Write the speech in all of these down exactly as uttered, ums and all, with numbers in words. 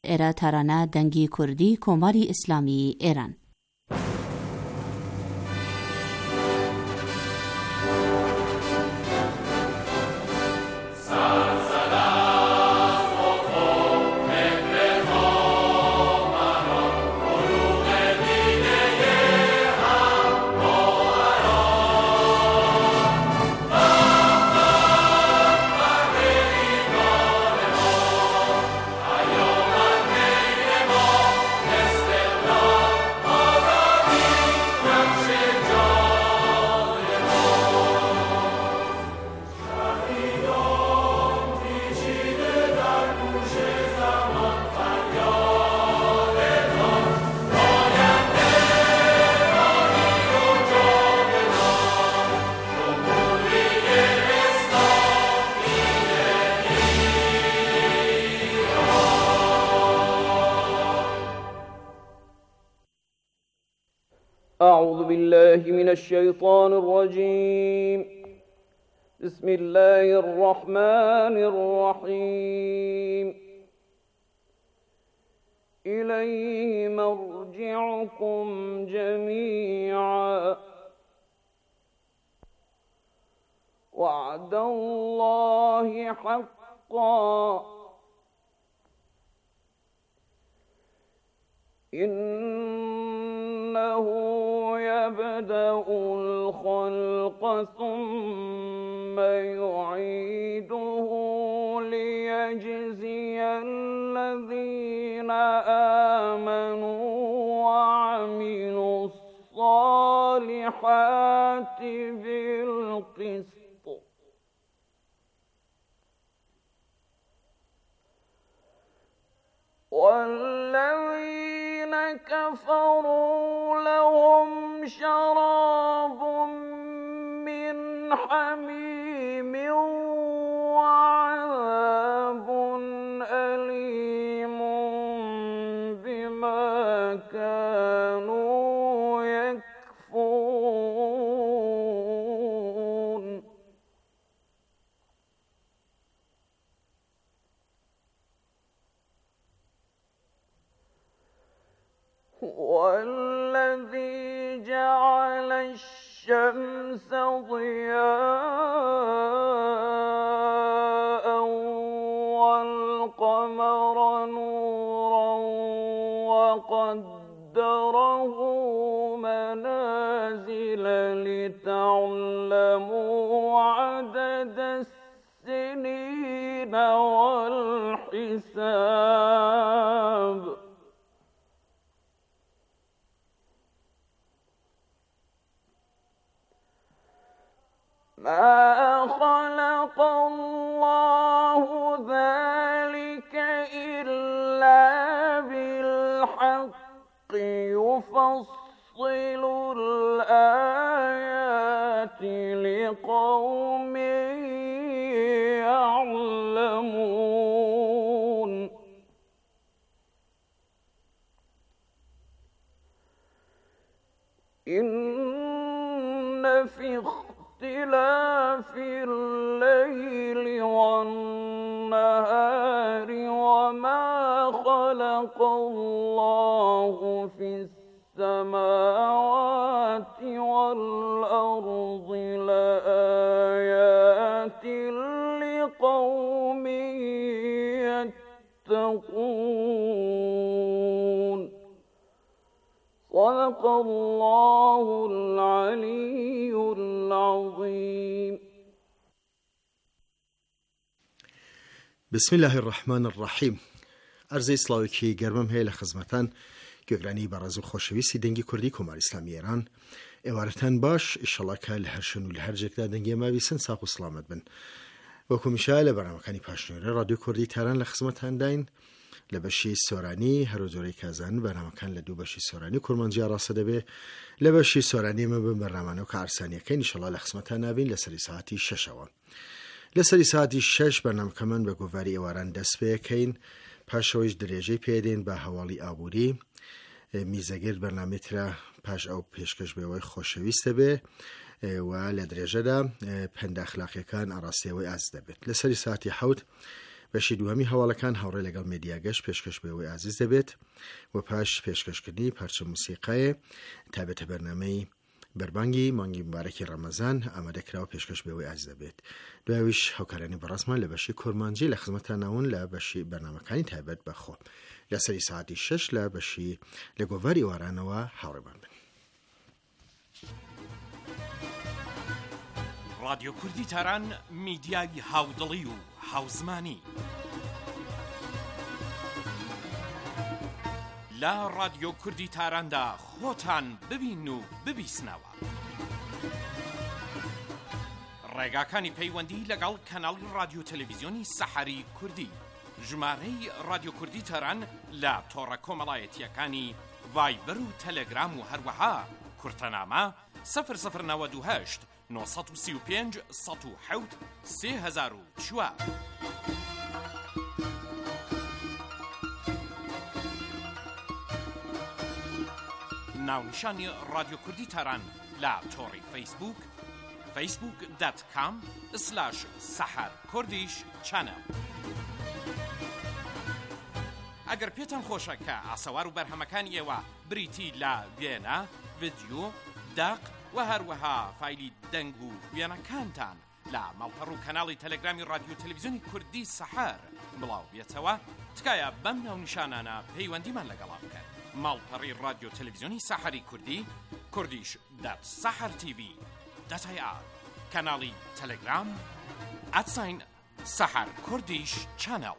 ئێرە تارانە دەنگی کوردی کۆماری ئیسلامی ئێران. أعوذ بالله من الشيطان الرجيم. بسم الله الرحمن الرحيم. إليه مرجعكم جميعا وعد الله حقا إنه يبدأ الخلق ثم يعيده ليجزي الذين آمنوا وعملوا الصالحات بالقسط والذين كفروا لهم شراب من حميم وعذاب أليم بما كانوا يكفرون. والذي جعل الشمس ضياء والقمر نورا وقدره منازل لتعلموا عدد السنين والحساب ما خلق الله ذلك إلا بالحق يفصل الآيات لقوم يعلمون. إن في اختلاف الليل والنهار وما خلق الله في السماوات والأرض لآيات لقوم يتقون. صدق الله العلي العظيم. بسم الله الرحمن الرحیم. عرضی سلااوێکی گەرمم هەیە لە خزمەتان گوێگرانی بەڕێز و خۆشەویستی دەنگی کوردی کۆماری ئیسلامی ئێران. ئێوارەتان باش، ئیشەڵڵا کە لە هەر شوێن و لە هەر جێکدا دەنگی ئێمەویسن ساق و سڵامەت بن. وەکو میشا لە بەرنامەکانی پاشنێرە ڕادیۆ کوردی تاران لە خزمەتان داین لە بەشی سۆرانی هەرو زۆرەی کازان بەرنامەکان لە دوو بەشی سۆرانی کورمانجیا ڕاستە دەبێ لە بەشی سۆرانی ئێمە بن بەرنامانە و کە ئارسانیەکەی ئیشەڵڵا لە خزمەتان نابین لە سەری ساعتی شەشەوە. لە سەری ساعتی شەش بەرنامەکەمان بە گۆڤاری ئێواران دەست پێەکەین، پاشەوەیش درێژەی پێدێن بە هەواڵی ئابووری میزەگرد بەرنامێترە پاش ئەو پێشکەش بێەوەی خۆشەویستە بێ و لە درێژەدا پەند ئەخلاقیەکان ئاڕاستیەوەی ئاز دەبێت. لە سەری ساعتی حەوت بەشی دووەمی هەواڵەکان هاوڕێ لەگەڵ مێدیاگەشت پێشکەش بەوەی ئازیز دەبێت و پاش پێشکەشکردنی پارچە موسیقایە تایبەتە بەرنامەی بەربانگی مانگی مبارەکی ڕەمەزان ئامادەکراوە پێشکەش بەوەی ئازیز دەبێت. دوایویش هاوکارانی بەڕاستمان لە بەشی کورمانجی لە خزمەتانەون لە بەشی بەرنامەکانی تایبەت بەخۆ لە سەری ساعتی شەش لە بەشی لە گۆڤاری ئێوارانەوە هاوڕێمان بن. رادیۆ کوردی تاران میدیای هاودڵی و هاوزمانی لە رادیۆ کوردی تاراندا خۆتان ببین و ببیسنەوە. ڕێگاکانی پەیوەندی لەگەڵ کەناڵی رادیۆ تەلەڤیزیۆنی سەحەری کوردی، ژمارەی رادیۆ کوردی تاران لە تۆڕە کۆمەڵایەتیەکانی ڤایبەر و تەلەگرام و هەروەها کورتەنامە سەفر سەفر نەوەد و هەشت نۆ سەد و سی و پێنج سەد و حەوت سێ هەزار و چوار. ناونیشانی رادیۆ کوردی تاران لە تۆڕی فەیسبوک فەیسبوک دات کام سلاش سەحەر کوردیش چەنەڵ. ئەگەر پێتان خۆشە کە ئاسەوار و بەرهەمەکانی ئێوە بریتی لە وێنە، ڤیدیۆ، داق و هەروەها فایلی دەنگ و وێنەکانتان لە ماڵپەڕ و کەناڵی تەلەگرامی رادیۆ تەلەڤیزیۆنی کوردی سەحەر بڵاو بێتەوە، تکایە بەم ناونیشانانە پەیوەندیمان لەگەڵا بکەن. ماڵپەڕی رادیۆ تەلەڤیزیۆنی سەحەری کوردی، کوردیش دات سەحەر تیڤی دات ئای ئار، کەناڵی تەلەگرام ئەتساین سەحەر کوردیش چەنەڵ.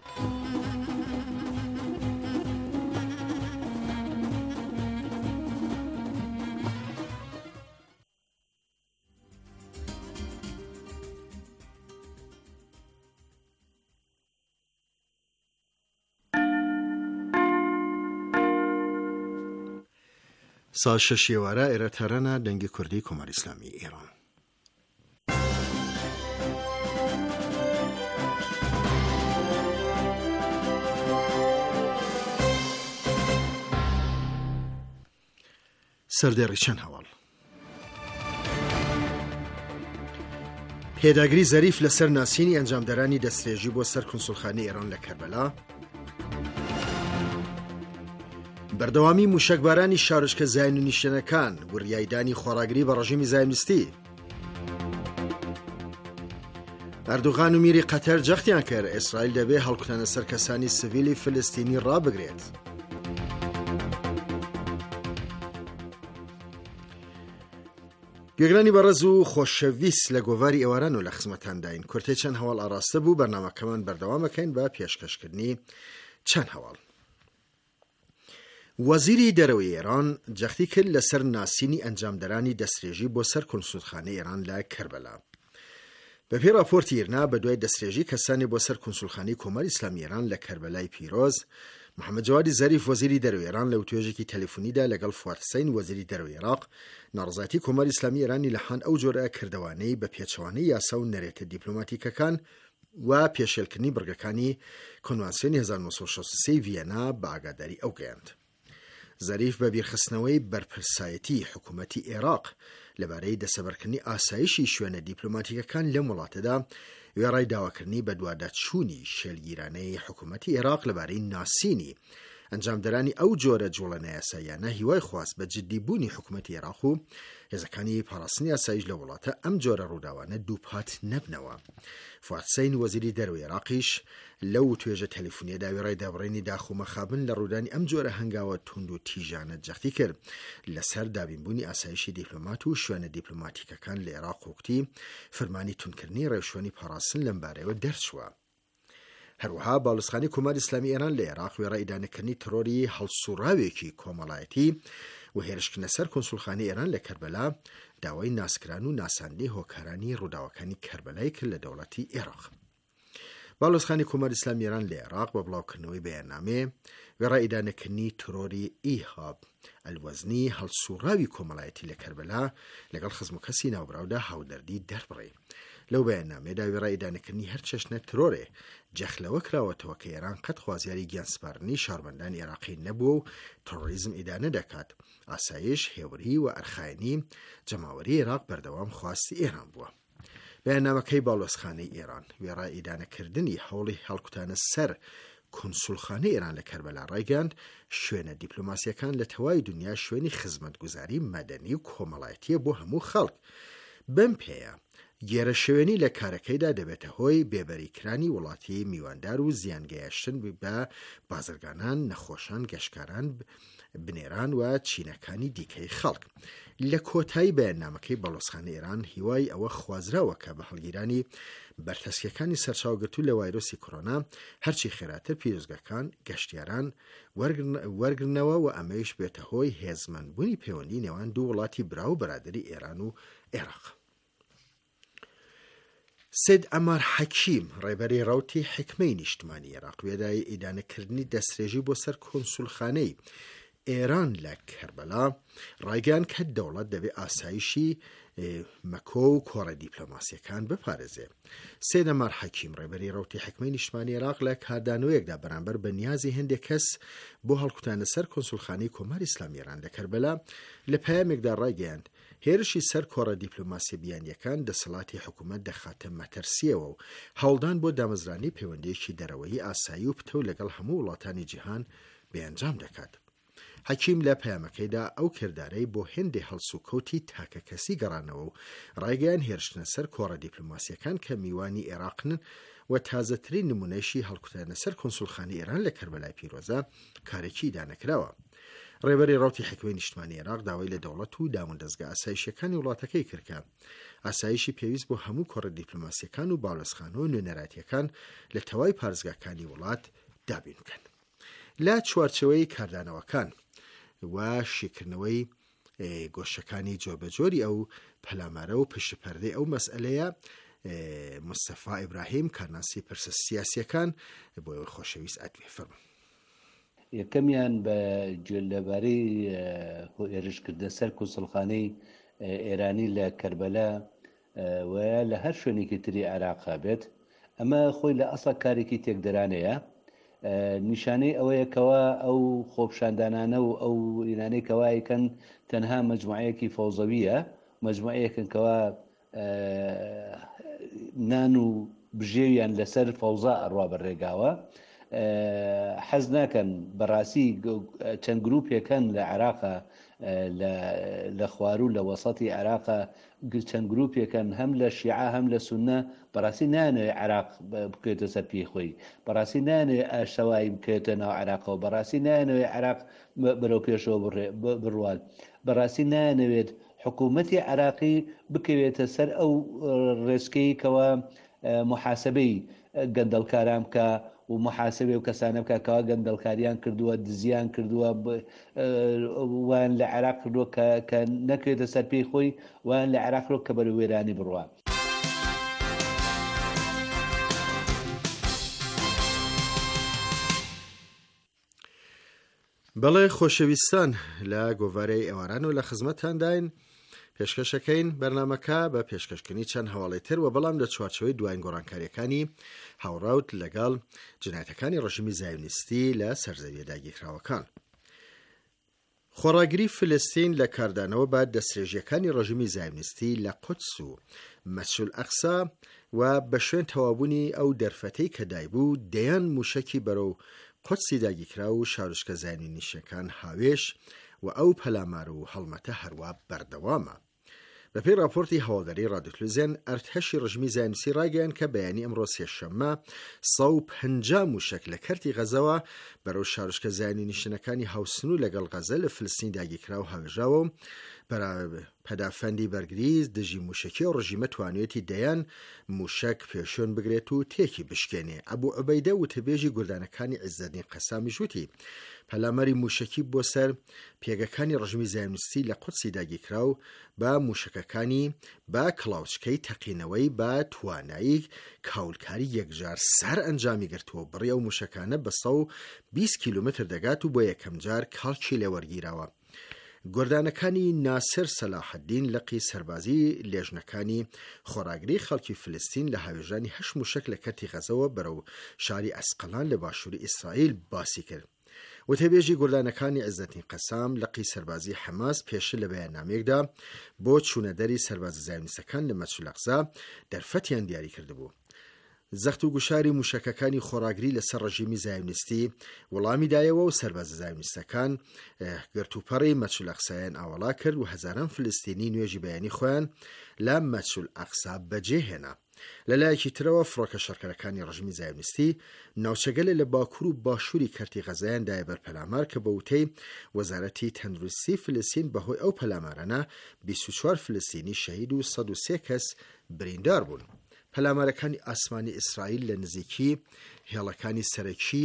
سال شەش ئێوارە ئێرە تەرەنە دەنگی کوردی کۆماری ئیسلامی ئێران. سەردێڕی چەند هەواڵ. پێداگری زەریف لەسەر ناسینی ئەنجامدەرانی دەستێژی بۆ سەر کونسوڵخانەی ئێران لە کەربەلا. بەردەوامی موشەکبارانی شارۆچکە زاین و نیشتێنەکان، وریایدانی خۆراگری بە ڕەژیمی زایمنستی. ئەردوغان و میری قەتەر جەختیان کرد ئیسرائیل دەبێ هەڵکوتانە سەر کەسانی سڤیلی فلستینی ڕابگرێت. گوێگرانی بەڕێز و خۆشەویست لە گۆڤاری ئێواران و لە خزمەتان داین. کورتەی چەند هەواڵ ئاراستە بوو، بەرنامەکەمان بەردەوامەکەین بە پێشکەشکردنی چەند هەواڵ. وەزیری دەرەوەی ئێران جەختی کرد لەسەر ناسینی ئەنجامدەرانی دەستێژی بۆ سەر کونسوڵخانەی ئێران لە کەربەلا. بەپێی راپۆرتی ئێرنا بەدوای دەستێژی کەسانی بۆ سەر کونسوڵخانەی کۆماری ئیسلامی ئێران لە کەربەلای پیرۆز، محەممەد جەوادی زەریف وەزیری دەرەوەی ئێران لە وتوێژێکی تەلەفۆنیدا لەگەڵ فواد حوسەین وەزیری دەرەوەی عێراق ناڕەزایەتی کۆماری ئیسلامی ئێرانی لەحان ئەو جۆرە کردەوانەی بە پێچەوانەی یاسا و نەرێتە دیپلۆماتیکەکان و پێشێلکردنی بڕگەکانی کۆنڤانسیۆنی هەزار و نۆ سەد و شەست و سێ ڤیەنا بە ئاگاداری ئەو گەیاند. زەریف بە بیرخستنەوەی بەرپرسایەتی حکوومەتی عێراق لەبارەی دەسەبەرکردنی ئاسایشی شوێنە دیپلۆماتیکەکان لەم وڵاتەدا وێڕای داواکردنی بە دوواداچوونی شێلگیرانەی حکوومەتی عێراق لەبارەی ناسینی ئەنجامدەرانی ئەو جۆرە جوڵە یاساییانە هیوای خواست بە جددیبوونی حکوومەتی عێراق و هێزەکانی پاراستنی ئاسایش لە وڵاتە ئەم جۆرە ڕووداوانە دووپات نەبنەوە. فواد حوسەین وەزیری دەرەوەی عێراقیش لەو توێژە تەلەفۆنیەدا وێڕای دابڕێنی داخومەخابن لە ڕوودانی ئەم جۆرە هەنگاوە توند و تیژانە جەختی کرد لەسەر دابینبوونی ئاسایشی دیپلۆمات و شوێنە دیپلۆماتیکەکان لە عێراق و کوتی فەرمانی تونکردنی ڕێوشوێنی پاراستن لەم بارەیەوە دەرچووە. هەروەها باڵوسخانی کۆماری ئیسلامی ئێران لە عێراق وێڕای ئیدانەکردنی ترۆری هەڵسوڕاوێکی کۆمەڵایەتی و هێرشکردنە سەر کۆنسوڵخانەی ئێران لە کەربەلا داوای ناسکران و ناساندنی هۆکارانی ڕووداوەکانی کەربەلای کرد لە دەوڵەتی عێراق. باڵوسخانی کۆماری ئیسلامی ئێران لە عێراق بە بڵاوکردنەوەی بەیاننامێ وێڕای ئیدانەکردنی ترۆری ئیهاب ئەلوەزنی هەڵسوڕاوی کۆمەڵایەتی لە کەربەلا لەگەڵ خزم و کەسی ناوبراودا هاودەردی دەربڕێ. لەو بەیاننامێدا وێڕای ئیدانەکردنی هەر چەشنە ترۆرێ جەخلەوە کراوەتەوە کە ئێران قەت خوازیاری گیانسپارنی شاربەندانی عێراقی نەبووە و تۆڕیزم ئیدانە دەکات. ئاسایش، هێوری و ئەرخایەنی جەماوەری عێراق بەردەوام خواستی ئێران بووە. بەیاننامەکەی باڵۆزخانەی ئێران وێڕای ئیدانەکردنی هەوڵی هەڵکوتانە سەر کۆنسولخانەی ئێران لە کەربەلا ڕایگەاند شوێنە دیپلۆماسیەکان لە تەواوی دنیا شوێنی خزمەتگوزاری مەدەنی و کۆمەڵایەتیە بۆ هەموو خەڵک. بەم پێیە گێرە شوێنی لە کارەکەیدا دەبێتە هۆی بێبەریکرانی وڵاتی میواندار و زیانگەیشتن بە بازرگانان، نەخۆشان، گەشتکاران، بنێران و چینەکانی دیکەی خەڵک. لە کۆتایی بەیاننامەکەی باڵۆزخانەی ئێران هیوای ئەوە خوازراوە کە بە هەڵگیرانی بەرتەسکیەکانی سەرچاوگرتوو لە ڤایرۆسی کۆرۆنا هەرچی خێراتر پیرۆزگەکان گەشتیاران وەرگرنەوە و ئەمەش بێتە هۆی هێزمەندبوونی پەیوەندی نێوان دوو وڵاتی برا و بەرادەری ئێران و عێراق. سید ئەمار حەکیم ڕێبەری ڕەوتی حکمەی نیشتمانی عێراق وێدای ئیدانەکردنی دەسترێژی بۆ سەر کۆنسولخانەی ئێران لە کەربەلا ڕایگەیاند کە دەوڵەت دەبێت ئاسایشی مەکۆ و کۆڕە دیپلۆماسیەکان بپارێزێ. سید ئەمار حەکیم ڕێبەری ڕەوتی حکمەی نیشتمانی عێراق لە کاردانەوەیەکدا بەرامبەر بە نیازی هەندێک کەس بۆ هەڵکوتانە سەر کۆنسولخانەی کۆماری ئیسلامی ئێران لە کەربەلا لە پەیامێکدا ڕایگەیاند هێرشی سەر کۆڕە دیپلۆماسی بیانیەکان دەسەڵاتی حکوومەت دەخاتە مەترسیەوە و هەوڵدان بۆ دامەزرانی پەیوەندیەکی دەرەوەیی ئاسایی و پتە لەگەڵ هەموو وڵاتانی جیهان بەنجام دەکات. حەکیم لە پەیامەکەیدا ئەو کردارەی بۆ هێندێ هەڵسوکەوتی تاکە کەسی گەڕانەوە و ڕایگەیان هێرشتنە سەر کۆڕە دیپلۆماسیەکان کە میوانی عێراقن و تازەترین نمونەیەشی هەڵکوتانە سەر کۆنسولخانەی ئێران لە کەربەلای پیرۆزە کارێکی دانەکراوە. ڕێبەری ڕەوتی حکمەی نیشتمانی عێراق داوای لە دەوڵەت و داموندەزگا ئاسایشیەکانی وڵاتەکەی کردکە ئاسایشی پێویست بۆ هەموو کۆڕە دیپلۆماسیەکان و باڵۆزخانە و نوێنەراتیەکان لە تەواوی پارێزگاکانی وڵات دابین بکەن. لە چوارچەوەی کاردانەوەکان و شیکردنەوەی گۆشەکانی جۆربەجۆری ئەو پەلامارە و پشتپەردەی ئەو مەسئلەیە مستەفا ئیبراهیم کارناسی پرسە سیاسیەکان بۆ خۆشەویست ئەدوێ فەرموو. یەکەمیان بە لەبارەی هێرشکردنە سەر کۆنسڵخانەی ئێرانی لە کەربەلا و لە هەر شوێنێکی تری عێراقا بێت ئەمە خۆی لە ئەسڵ کارێکی تێکدەرانەیە نیشانەی ئەوەیەکەوە ئەو خۆپشاندانانە و ئەو ئینانەی کەوایکەن تەنها مەجموعەیەکی فەوزەویە مەجموعەیەکەنکەوە نان و بژێویان لەسەر فەوزا ئەڕوا بەڕێگاوە حەز ناکەن بەڕاستی چەند گروپێکەن لە عێراقا لە خوار و لە وەسەتی عێراقا چەند گروپێکەن هەم لە شیعە هەم لە سونە بەڕاستی نانوێ عێراق بکوێتە سەر پێی خۆی بەڕاستی نانوێ ئاشەوایی بکێتە ناو عێراقەوە بەڕاستی نانوێ عێراق بەرەو پێشەوە بڕوات بەڕاستی نانەوێت حکوومەتی عێراقی بکەوێتە سەر ئەو ڕێسکەیەکەوە محاسبەی گەندەڵکاران بکە و محاسبێ و کەسانە بکە کەوا گەندەڵکاریان کردووە دزیان کردووە وان لە عێراق کردووە کە نەکرێتە سەر پێی خۆی وان لە عێراق کە بەرەو وێرانی بڕوە. بەڵێ خۆشەویستان لە گۆڤارەی ئێواران و لە خزمەتانداین پێشکەشەکەین بەرنامەکە بە پێشکەشکردنی چەند هەواڵی تر و بەڵام لە چوارچەوەی دوایین گۆڕانکاریەکانی هاوڕاوت لەگەڵ جنایەتەکانی ڕژیمی زایۆنیستی لە سەرزەویە داگیرکراوەکان. خۆڕاگری فلستین لە کاردانەوە با دەستێژیەکانی ڕژیمی زایۆنیستی لە قودس و مەسجد ئەقسا و بە شوێن تەوابوونی ئەو دەرفەتەی کە دایبوو دەیان موشکی بەرەو قودسی داگیرکرا و شارۆچکە زایۆنیستەکان هاوێش و ئەو پەلامار و هەڵمەتە هەروە بەردەوامە. بەپێی راپۆرتی هەواڵداری ڕادیۆتلڤیزیۆن ئەرتەشی ڕژیمی زایۆنیستی ڕایگەیاند کە بەیانی ئەمڕۆ سێشەممە سەد و پەنجا موشک لە کەرتی غەزەوە بەرەو شارۆچکە زایۆنیستەکانی هاوسنوو لەگەڵ غەزە لە فلستین داگیرکرا و هەڵبژاوە و پەدافەندی بەرگریز دژی موشکی و ڕژیمە توانوێتی دەیان موشک پێشۆن بگرێت و تێکی بشکێنێ. ئەبوو عوبەیدە وتەبێژی گوردانەکانی عیزەدین قەسامی ژووتی پەلامەری موشکی بۆ سەر پێگەکانی ڕژیمی زایۆنیستی لە قودسی داگیرکرا و بە موشکەکانی با کڵاوچکەی تەقینەوەی با توانایی کاولکاری یەکجار سەر ئەنجامی گرتووە بڕی ئەو موشکانە بە سەد و بیست کیلومتر دەگات و بۆ یەکەم جار کاڵکی لێوەرگیراوە. گۆردانەکانی ناسر سەلاحەدین لەقی سەربازی لێژنەکانی خۆراگری خەڵکی فلستین لە هاوێژانی هەشت موشک لە کەرتی غەزەوە بەرەو شاری ئەسقەلان لە باشووری ئیسرائیل باسی کرد وتێبێژی گوردانەکانی عیزەتین قەسام لەقی سەربازی حەماس پێش لە بەیاننامەیەکدا بۆ چوونەدەری سەربازە زایونیستەکان لە مەچول ئەقسا دەرفەتیان دیاری کردبوو. زەخت و گوشاری موشەکەکانی خۆراگری لەسەر ڕژیمی زایونیستی وەڵامی دایەوە و سەربازە زایونیستەکان گرتوپەڕی مەچول ئەقسایان ئاوەڵا کرد و هەزاران فلستینی نوێژی بەیانی خۆیان لە مەچول ئەقسا بەجێهێنا. لەلایەکی ترەوە فڕۆکە شەڕکەرەکانی ڕژیمی زایونیستی ناوچەگەلە لە باکوور و باشووری کەرتی غەزایاندایە بەر پەلامار کە بە وتەی وەزارەتی تەندروستی فلستین بەهۆی ئەو پەلامارانە بیست و چوار فلستینی شەهید و سەد و سێ کەس بریندار بوون. پەلامارەکانی ئاسمانی ئیسرائیل لە نزیکی هێڵەکانی سەرەکی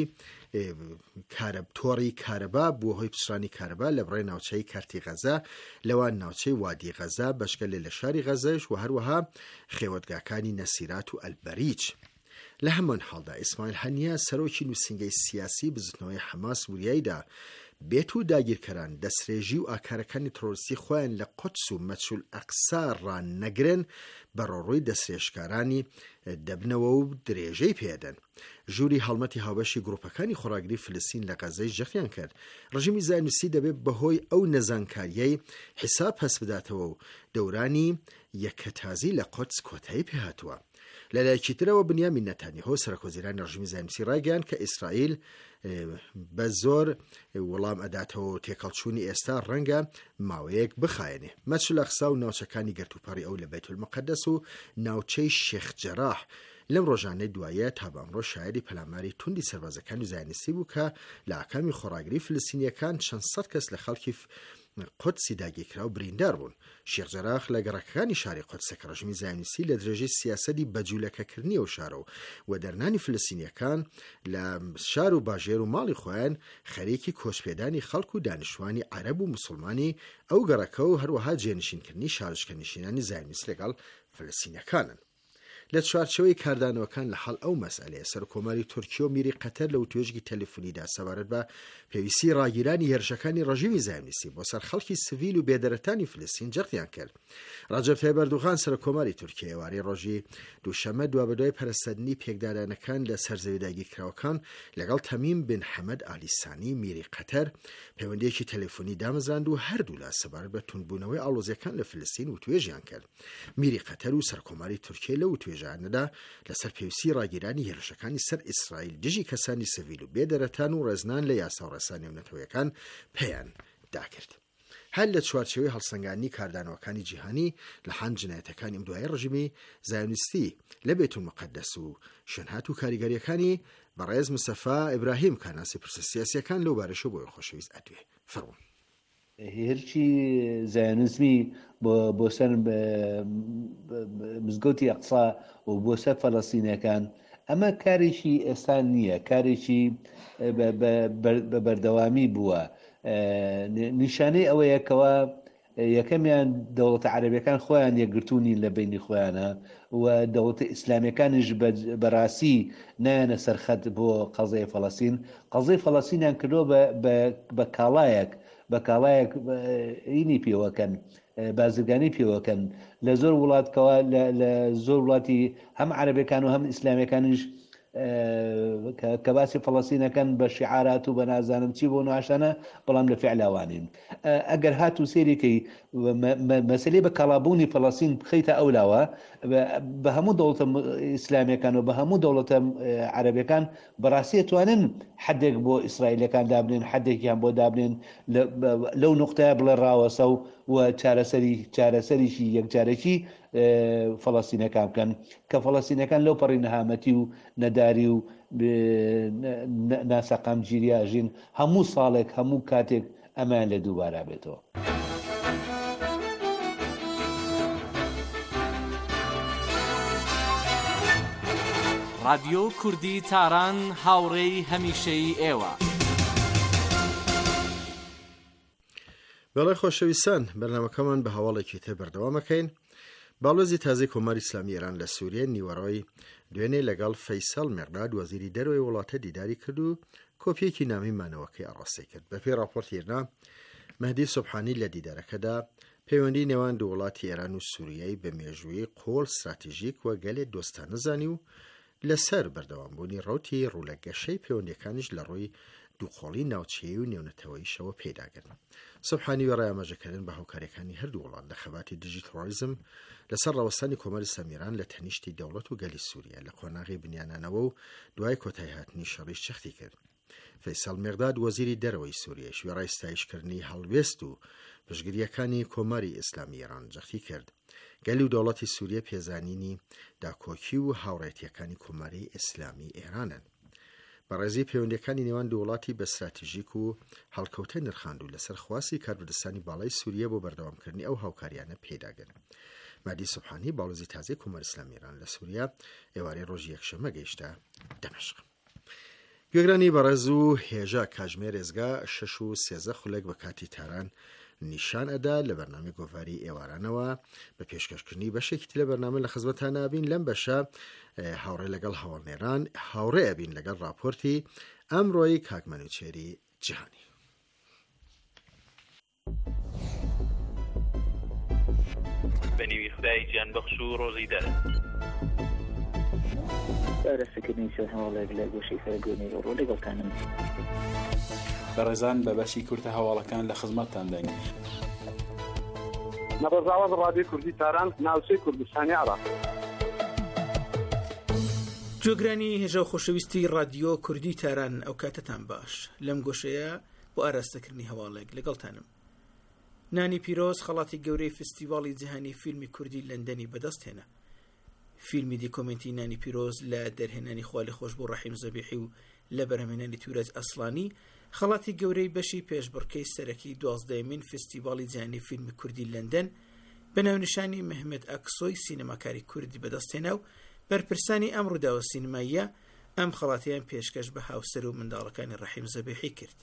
تۆڕی کارەبا بووە هۆی پشرانی کارەبا لە بڕێ ناوچەی کارتی غەزا لەوان ناوچەی وادی غەزا بەشکەلێ لە شاری غەزەش و هەروەها خێوەتگاکانی نەسیرات و ئەلبەریج. لە هەمان حاڵدا ئیسماعیل هەنیا سەرۆکی نووسینگەی سیاسی بزنەوەی حەماس وریایدا بێت و داگیرکەران دەسترێژی و ئاکارەکانی تۆڕیستی خۆیان لە قودس و مەچول ئەقسا ڕان نەگرن بە ڕۆڕووی دەسترێژکارانی دەبنەوە و درێژەی پێدەن. ژووری هەڵمەتی هاوبەشی گروپەکانی خۆراگری فلستین لە غەزەی ژەخیان کرد ڕژیمی زایونیستی دەبێت بەهۆی ئەو نەزانکاریەی حیساب هەست بداتەوە و دەورانی یەکەتازی لە قودس کۆتایی پێهاتووە. لەلایەکی ترەوە بنیامین نەتانیاهو سەرۆکوەزیرانی ڕژیمی زایونیستی ڕایگەیاند کە ئیسرائیل بە زۆر وەڵام ئەداتەوە و تێکەڵچوونی ئێستا ڕەنگە ماوەیەک بخایێنێ. مەچول ئەقسا و ناوچەکانی گرتوپەڕی ئەو لە بەیت المەقەدەس و ناوچەی شێخ جەراح لەم ڕۆژانەی دوایە تا بە ئەمڕۆ شایەری پەلاماری توندی سەربازەکانی زایونیستی بوو کە لە ئاکامی خۆراگری فلستینیەکان چەند سەد کەس لە خەڵکی قودسی داگیرکرا و بریندار بوون. شێخ جەراح لە گەڕەکەکانی شاری قودسە کە ڕژیمی زایونیستی لە درێژەی سیاسەتی بەجوولەکەکردنی و شارە و و دەرنانی فلستینیەکان لە شار و باژێر و ماڵی خۆیان خەریکی کۆچپێدانی خەڵک و دانیشتوانی عەرەب و موسڵمانی ئەو گەڕەکە و هەروەها جێنشینکردنی شارشکەنشینانی زایونیست لەگەڵ فلستینیەکانن. لە چوارچەوەی کاردانەوەکان لە حەڵ ئەو مەسئلەیە سەرکۆماری تورکیا و میری قەتەر لە وتوێژی تەلەفۆنیدا سەبارەت بە پێویستی ڕاگیرانی هێرشەکانی ڕژیمی زایونیستی بۆ سەر خەڵکی سڤیل و بێدەرەتانی فلستین جەختیان کرد. ڕەجەب تایب ئەردوغان سەرکۆماری تورکیا ئێوارەی ڕۆژی دووشەمە دوابەدوای پەرستەدنی پێکدارانەکان لە سەرزەوی داگیرکراوەکان لەگەڵ تەمیم بن حەمەد ئالی سانی میری قەتەر پەیوەندیەکی تەلەفۆنی دامەزراند و هەردوو لا سەبارەت بە توندبوونەوەی ئاڵۆزیەکان لە فلستین وتوێژیان کرد. میری قەتەر و سەرکۆماری تورکیا لە وتوێژانەدا لەسەر پێویستی ڕاگیرانی هێرشەکانی سەر ئیسرائیل دژی کەسانی سڤیل و بێدەرەتان و ڕێزنان لە یاسا و ڕێسا نێونەتەوەیەکان پێیان داکرد. هەر لە چوارچێوەی هەڵسەنگانی کاردانەوەکانی جیهانی لە حان جنایەتەکانی ئەم دوایە ڕژیمی زایونیستی لە بێت المەقەدەس و شوێنهات و کاریگەریەکانی بەڕێز مستەفا ئیبراهیم کاناسی پرسە سیاسیەکان لەو بارەشە بۆی خۆشەویست ئەدوێ فەرموون. هێرشی زایونیزمی بۆ سەر مزگەوتی ئەقسا و بۆ سەر فەڵەستینیەکان ئەمە کارێکی ئێستا نییە، کارێکی بە بەردەوامی بووە. نیشانەی ئەوەیەکەوە یەکەمیان دەوڵەتە عەرەبیەکان خۆیان یەکگرتوونی لە بینی خۆیانە و دەوڵەتە ئیسلامیەکانیش بەڕاستی نایەنە سەرخەت بۆ قەزەی فەڵەستین. قەزەی فەڵەستینیان کردۆ بە کاڵایەک بە کاڵایەک ئینی پێوەکەن، بازرگانی پێوەکەن لە زۆر وڵاتکەوە لە زۆر وڵاتی هەم عەرەبیەکان و هەم ئیسلامیەکانیش کە باسی فەڵەستینەکەن بە شیعارات و بە نازانم چی بۆ ناشانە، بەڵام لە فعلاوانین. ئەگەر هات و سێریکەی مەسەلەی بە کاڵابوونی فەڵەستین بخەیتە ئەولاوە بە هەموو دەوڵەتە ئیسلامیەکان و بە هەموو دەوڵەتە عەرەبیەکان بەڕاستی توانن حدێک بۆ ئیسرائیلەکان دابنێن، حدێکیان بۆ دابنێن لەو نقطەیە بڵێ ڕاوەسە و و چارەسەری چارەسەریشی یەکجارێکی فەڵەستینەکان بکەن کە فەڵەستینەکان لەو پەڕی نەهامەتی و نەداری و ناسەقامگیریە ژین هەموو ساڵێک هەموو کاتێک ئەمان لە دووبارە بێتەوە. رادیۆ کوردی تاران هاوڕێی هەمیشەی ئێوە. بەڵێ خۆشەویستان، بەرنامەکەمان بە هەواڵێکی تر بەردەوامەکەین. باڵۆزی تازەی کۆماری ئیسلامی ئێران لە سووریە نیوەڕۆی دوێنێ لەگەڵ فەیسەڵ مێرداد وەزیری دەرەوەی وڵاتە دیداری کرد و کۆپیەکی نامی مانەوەکەی ئاڕاستەی کرد. بە پێی راپۆرتی ئێرنا مەهدی سوبحانی لە دیدارەکەدا پەیوەندی نێوان دوو وڵاتی ئێران و سووریای بە مێژووی قۆڵ استراتیژیک وە گەلێک دۆستانە زانی و لەسەر بەردەوامبوونی ڕوتی ڕوولەگەشەی پەیوەندیەکانیش لە ڕووی دووقۆڵی ناوچەیە و نێونەتەوەیشەوە پێداگرن. سوبحانی وێڕای ئاماژەکردن بە هاوکاریەکانی هەردوو وڵات لە خەباتی دیجیتالیزم لەسەر ڕەوەستانی کۆمەڵی سەمیران لە تەنیشتی دەوڵەت و گەلی سووریا لە قۆناغی بنیانانەوە و دوای کۆتایی هاتنی شەڕی چەختی کرد. فەیساڵ مێغداد وەزیری دەرەوەی سووریەش وێڕای ستایشکردنی هەڵوێست و پشگیریەکانی کۆماری ئیسلامی ئێران جەختی کرد. گەلی و دەوڵەتی سووریە پێزانینی داکۆکی و هاوڕێتیەکانی کۆماری ئیسلامی ئێرانن. بەڕێزی پەیوەندیەکانی نێوان دوو وڵاتی بە استراتیژیک و هەڵکەوتە نرخاند و لەسەر خواسی کاربردستانی باڵای سووریە بۆ بەردەوامکردنی ئەو هاوکاریانە پێداگرن. مادی سوبحانی باڵۆزی تازەی کۆماری ئیسلامی ئێران لە سووریا ئێوارەی ڕۆژی یەکشەمە گەیشتە دەمەشق. گوێگرانی بەڕێز و هێژە کاژمێر ێزگا شەش و سێزە خولێک بە کاتی تاران نیشان ئەدا لە بەرنامەی گۆڤاری ئێوارانەوە بە پێشکەشکردنی بەشێکی لە بەرنامە لە خزمەتان نابین. لەم بەشە هاوڕێ لەگەڵ هەوڵنێران هاوڕێ ئەبین لەگەڵ راپۆرتی ئەمڕۆی کاک مەنوچێری جیهانی. بەنیوی خدای گیان بەخش و ڕۆزی دەر دەستەکردنی سەر هەواڵێک لە گۆشەی فەرگۆنی ڕۆ لەگەڵتانم. بەڕێزان بە بەشی کورتە هەواڵەکان لە خزمەتتان دەین. نەڕۆژاوەز ڕادیۆی کوردی تاران ناوچەی کوردستانی عێراق. جۆگرانی هێژە و خۆشەویستی رادیۆ کوردی تاران ئەو کاتتان باش. لەم گۆشەیە بۆ ئاراستەکردنی هەواڵێک لەگەڵتانم. نانی پیرۆز خەڵاتی گەورەی فستیڤاڵی جیهانی فیلمی کوردی لەندەنی بەدەست هێنا. فیلمی دیکۆمنتی نانی پیرۆز لە دەرهێنانی خوالی خۆش بۆ ڕەحیم زەبیحی و لە بەرهەمێنانی تورەج ئەسڵانی خەڵاتی گەورەی بەشی پێشبڕکەی سەرەکی دوازدەهەمین فستیڤاڵی جیهانی فیلمی کوردی لەندەن بە ناونیشانی مەحمەد ئەکسۆی سینەماکاری کوردی بەدەستهێنا و بەرپرسانی ئەم ڕووداوە سینماییە ئەم خەڵاتیان پێشکەش بە هاوسەر و منداڵەکانی ڕەحیم زەبیحی کرد.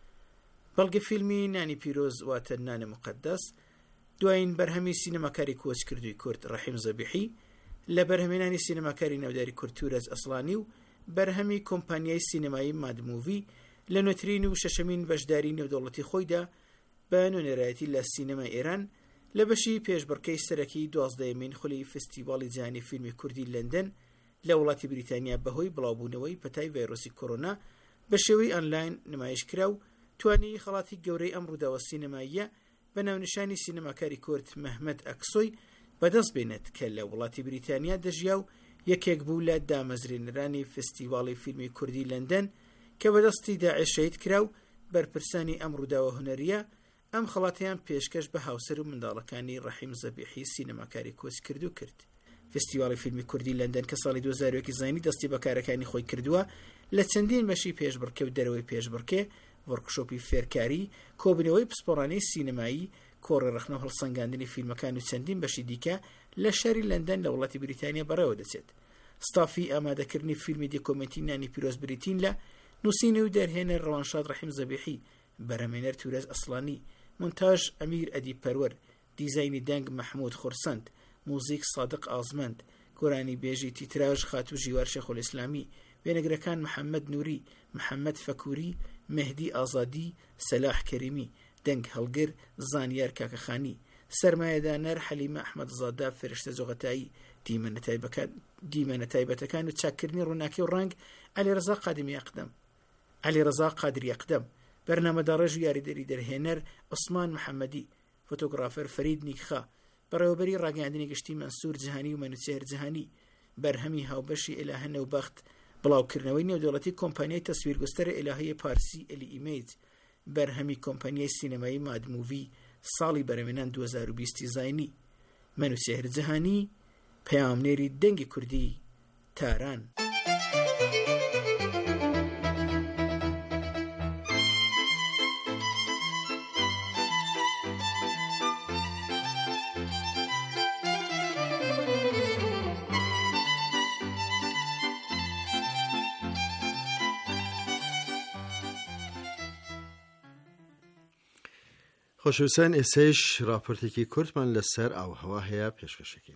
بەڵگە فیلمی نانی پیرۆز واتە نانە مقەدەس دوایین بەرهەمی سینەماکاری کۆچ کردووی کورد ڕەحیم زەبیحی لە بەرهەمێنانی سینەماکاری ناوداری کورد تورەج ئەسڵانی و بەرهەمی کۆمپانیای سینەمایی مادموڤی لە نوێترین و شەشەمین بەشداری نێودەوڵەتی خۆیدا بە نوێنەرایەتی لە سینەما ئێران لە بەشی پێشبڕکەی سەرەکی دوازدەهەمین خولی فستیڤاڵی جیهانی فیلمی کوردی لەندەن لە وڵاتی بریتانیا بەهۆی بڵاوبوونەوەی پەتای ڤایرۆسی کۆرۆنا بە شێوەی ئۆنلاین نمایشکرا و توانی خەڵاتی گەورەی ئەم ڕووداوە سینەماییە بە ناونیشانی سینەماکاری کورد مەحمەد ئەکسۆی بەدەست بێنێت کە لە وڵاتی بریتانیا دەژیا و یەکێک بوو لە دامەزرێنەرانی فستیڤاڵی فیلمی کوردی لەندەن کە بەدەستی داعش شەهید کرا و بەرپرسانی ئەم ڕووداوە هونەریە ئەم خەڵاتیان پێشکەش بە هاوسەر و منداڵەکانی ڕەحیم زەبیحی سینەماکاری کۆچ کردو کرد. فستیڤاڵی فیلمی کوردی لەندەن کە ساڵی دوو هەزار و یەک زانی دەستی بەکارەکانی خۆی کردووە لە چەندین بەشی پێشبڕکێ و دەرەوەی پێشبڕکێ وەرکشۆپی فێرکاری، کۆبنەوەی پسپۆڕانەی سینەمایی، کۆڕی ڕخنە و هەڵسەنگاندنی فیلمەکان و چەندین بەشی دیکە لە شاری لەندەن لە وڵاتی بریتانیا بەڕێوە دەچێت. ستافی ئامادەکردنی فیلمی دیکۆمنتی نانی پیرۆز بریتین لە نووسینە و دەرهێنەر ڕەوانشاد ڕەحیم زەبیحی، بەرهەمێنەر تورەج ئەسڵانی، مونتاژ ئەمیر ئەدی پەروەر، دیزایانی دەنگ مەحموود خورسەند، موزیک سادق ئازمەند، گۆرانی بێژی تیتراژ خاتوو ژیوار شێخولئیسلامی، وێنەگرەکان محەممەد نووری، محەممەد فەکووری، مهدی ئازادی، سەلاح کەریمی، دەنگ هەڵگر، زانیار کاکەخانی، سەرمایەدانەر حەلیمە ئەحمەدزادە فرشتە جۆغەتایی، دیمەنە تایبەتەکان و چاکردنی ڕووناکی و ڕنگ عەلیڕەزا قادمی ئەقدەم، عەلیڕەزا قادری ئەقدەم، بەرنامەدەڕێژ و یاریدەری دەرهێنەر عوسمان محەممەدی، فۆتۆگرافەر فەرید نیکخا، بەڕێوەبەری ڕاگەیاندنی گشتی مەنسوور جیهانی و مەنوچێر جیهانی، بەرهەمی هاوبەشی ئێلاهە نەوبەخت، بڵاوکردنەوەی نێودەوڵەتی کۆمپانیای تەسویرگوستەرە ئێلاهەیە پارسی ئەلی ئیمێج، بەرهەمی کۆمپانیای سینەمایی مادموڤی ساڵی بەرهەمێنان دوو هەزار و بیست زاینی، مەنوچێر جیهانی، پەیامنێری دەنگی کوردی تاران. خۆشەویستان ئێسەیش راپۆرتێکی کورتمان لەسەر ئاوهەوا هەیە پێشکەشەکەین.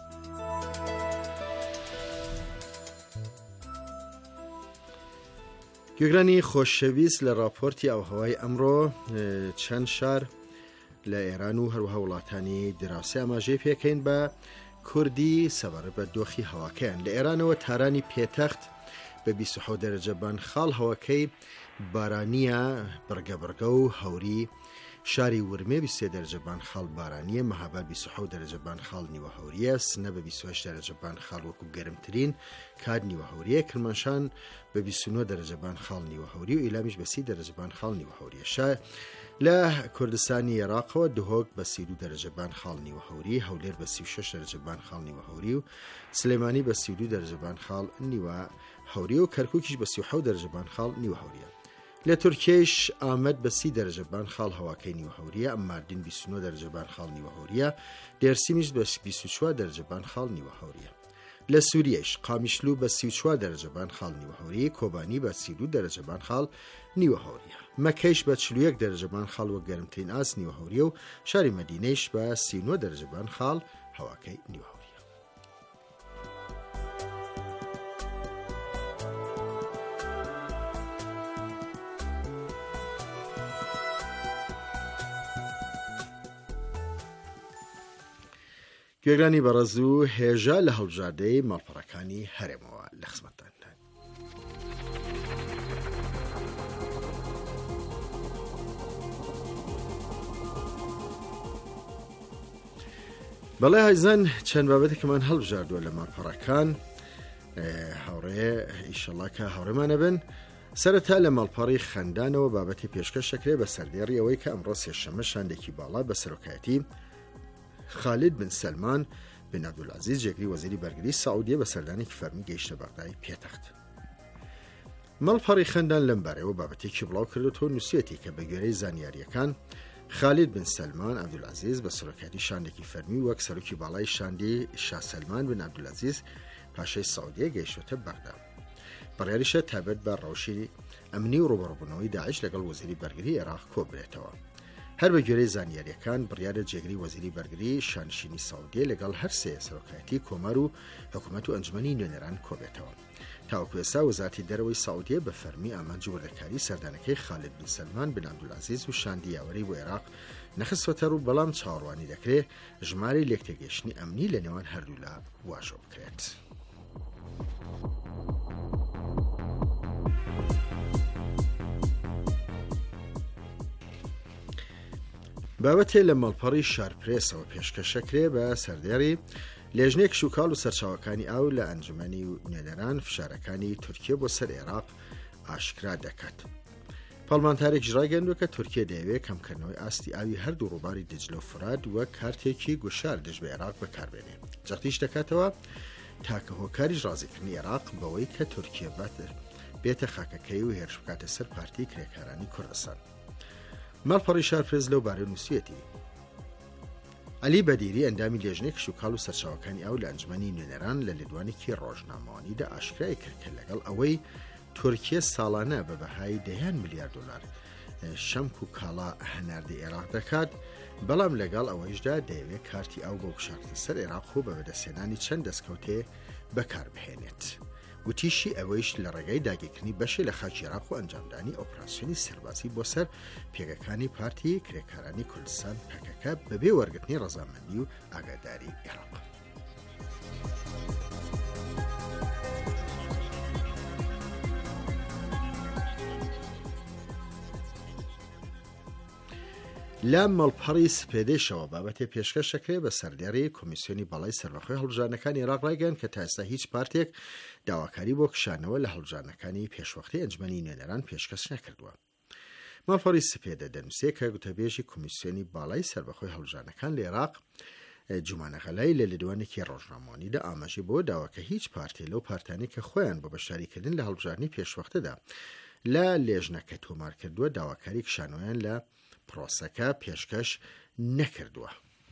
گوێگرانی خۆشەویست لە راپۆرتی ئاوهەوای ئەمڕۆ چەند شار لە ئێران و هەروەها وڵاتانی دراوسێ ئاماژەی پێکەین بە کوردی سەبارەت بە دۆخی هەواکەیان. لە ئێرانەوە تارانی پێتەخت بە بیست و حەوت دەرەجە بان خاڵ هەواکەی بارانیە بڕگە بڕگە و هەوری شاری ورمێ بیست و سێ دەرەجە بان خاڵ بارانیە مەهاباد بیست و حەوت دەرەجە بان خاڵ نیوە هەوریە سنە بە بیست و هەشت دەرەجە بان خاڵ وەکو گەرمترین کات نیوە هەوریە کرمانشان بە بیست و نۆ دەرەجە بان خاڵ نیوە هەوری و ئیلامیش بە سی دەرەجە بان خاڵ نیوە هەوریە شا لە کوردستانی عێراقەوە دهۆک بە سی و دو دەرەجە بان خاڵ نیوە هەوری هەولێر بە سی و شەش دەرەجە بان خاڵ نیوە هەوری و سلێمانی بە سی و دو دەرەجە بان خاڵ نیوە هەوری و کەرکووکیش بە سی و حەوت دەرەجە بان خاڵ نیوە هەوریە لە تورکیش ئامەد بە سی دەرەجە بان خاڵ هەواکەی نیوە هەوریە ئەم ماردین بیست و نۆ دەرەجە بان خاڵ نیوە هەوریە دێرسیمیش بە بیست و چوار دەرەجە بان خاڵ نیوە هەوریە لە سووریەش قامیشلو بە سی و چوار دەرەجە بان خاڵ نیوە هەوری کۆبانی بە سی و دو دەرەجە بان خاڵ نیوە هەوریە مەکەیش بە چل و یەک دەرەجە بان خاڵ وە گەرمترین ئاس نیوە هەوریە و شاری مەدینەیش بە سی و نۆ دەرەجە بان خاڵ هەواکەی نیوە هەوریە. گوێگرانی بەڕێز و هێژە لە هەڵبژاردەی ماڵپەڕەکانی هەرێمەوە لە خزمەتتان. بەڵێ هایزان چەند بابەتێکمان هەڵبژاردووە لە ماڵپەڕەکان هاوڕێ ئیشەڵڵا کە هاوڕێمانە بن. سەرەتا لە ماڵپەڕی خەندانەوە بابەتی پێشکەشەکرێ بە سەردێڕی ئەوەی کە ئەمڕۆ سێشەمە شاندێکی باڵا بە سەرۆکایەتی خالد بن سلمان بن عەبدولعەزیز جێگری وەزیری بەرگری سعودیە بە سەردانێکی فەرمی گەیشتە بەغدای پێتەخت. ماڵپەڕی خەندان لەم بارەوە بابەتێکی بڵاو کردوەوە نووسێتی کە بە گوێرەی زانیاریەکان خالد بن سلمان عەبدولعەزیز بە سەرۆکایەتی شاندێکی فەرمی وەک سەرۆکی باڵای شاندی شا سەلمان بن عەبدولعەزیز پاشای سعودیە گەیشتوتە بەغدا. بڕیاریشە تایبەت بە ڕەوشی ئەمنی و ڕوبەڕووبوونەوەی داعش لەگەڵ وەزیری بەرگری عێراق کۆبرێتەوە. هەر بە گوێرەی زانیاریەکان بڕیارە جێگری وەزیری بەرگری شانشینی سعودیە لەگەڵ هەر سێ سەرۆکایەتی کۆمار و حکوومەت و ئەنجومەنی نوێنەران کۆبێتەوە. تاوەکو ئێستا وەزارەتی دەرەوەی سعودیە بە فەرمی ئامانجی وەردەکاری سەردانەکەی خالد بن سلمان بن عەبدولعەزیز و شاندی یاوەری بۆ عێراق نەخستوەتە ڕوو بەڵام چاوەڕوانی دەکرێت ژمارەی لێکتێگەشتنی ئەمنی لە نێوان هەردوو لا واژۆ بکرێت. بابەتێ لە ماڵپەڕی شارپرێسەوە پێشکەشەکرێ بە سەردێڕی لێژنێک شوکاڵ و سەرچاوەکانی ئاو لە ئەنجومەنی و نوێنەران فشارەکانی تورکیە بۆ سەر عێراق ئاشکرا دەکات. پەڵمانتارێک ڕایگەاندووە کە تورکیە دەیەوێت کەمکردنەوەی ئاستی ئاوی هەردوو ڕووباری دجلە و فرات وەک کارتێکی گوشار دژ بە عێراق بەکاربێنێ. جەختیش دەکاتەوە تاکە هۆکاریش ڕازیکردنی عێراق بەوەی کە تورکیە بێتە خاکەکەی و هێرش بکاتە سەر پارتی کرێکارانی کوردستان. ماڵپەڕی شارپرێز لەو بارەی نووسێتی عەلی بەدیری ئەندامی لێژنێک شوکاڵ و سەرچاوەکانی ئەو لە ئەنجومەنی نوێنەران لە لێدوانێکی ڕۆژنامەوانیدا ئاشکرای کرد کە لەگەڵ ئەوەی تورکیە ساڵانە بە بەهای دەیان ملیار دۆلار شەمک و کاڵا هەناردی عێراق دەکات بەڵام لەگەڵ ئەوەیشدا دەیەوێت کارتی ئەو بۆ بشارتە سەر عێراق و بە بەدەستێنانی چەند دەستکەوتێ بەکاربهێنێت. وتیشی ئەوەیش لە ڕێگای داگیرکردنی بەشێ لە خاکی عێراق و ئەنجامدانی ئۆپراسیۆنی سەربازی بۆ سەر پێگەکانی پارتی کرێکارانی کوردستان پەکەکە بەبێ وەرگرتنی ڕەزامەندی و ئاگاداری عێراق. لە مەڵپەڕی سپێدەیشەوە بابەتێ پێشکەشەکرێ بە سەردێڕی کۆمیسیۆنی بەڵای سەربەخۆی هەڵبژاردنەکانی عێراق ڕایگەیاند کە تا ئێستا هیچ پارتێک داواکاری بۆ کشانەوە لە هەڵبژاردنەکانی پێشوەختی ئەنجومەنی نوێنەران پێشکەش نەکردووە. ماڵپەڕی سپێدە دەنووسێ کە گوتەبێژی کۆمیسیۆنی باڵای سەربەخۆی هەڵبژاردنەکان لە عێراق جومانە غەلای لە لێدوانێکی ڕۆژنامەوانیدا ئاماژی بۆ داواکە هیچ پارتێ لەو پارتانی کە خۆیان بۆ بەشداریکردن لە هەڵبژاردنی پێشوەختەدا لە لێژنەکە تۆمار کردووە داواکاری کشانەوەیان لە پرۆسەکە پێشکەش نەکردووە.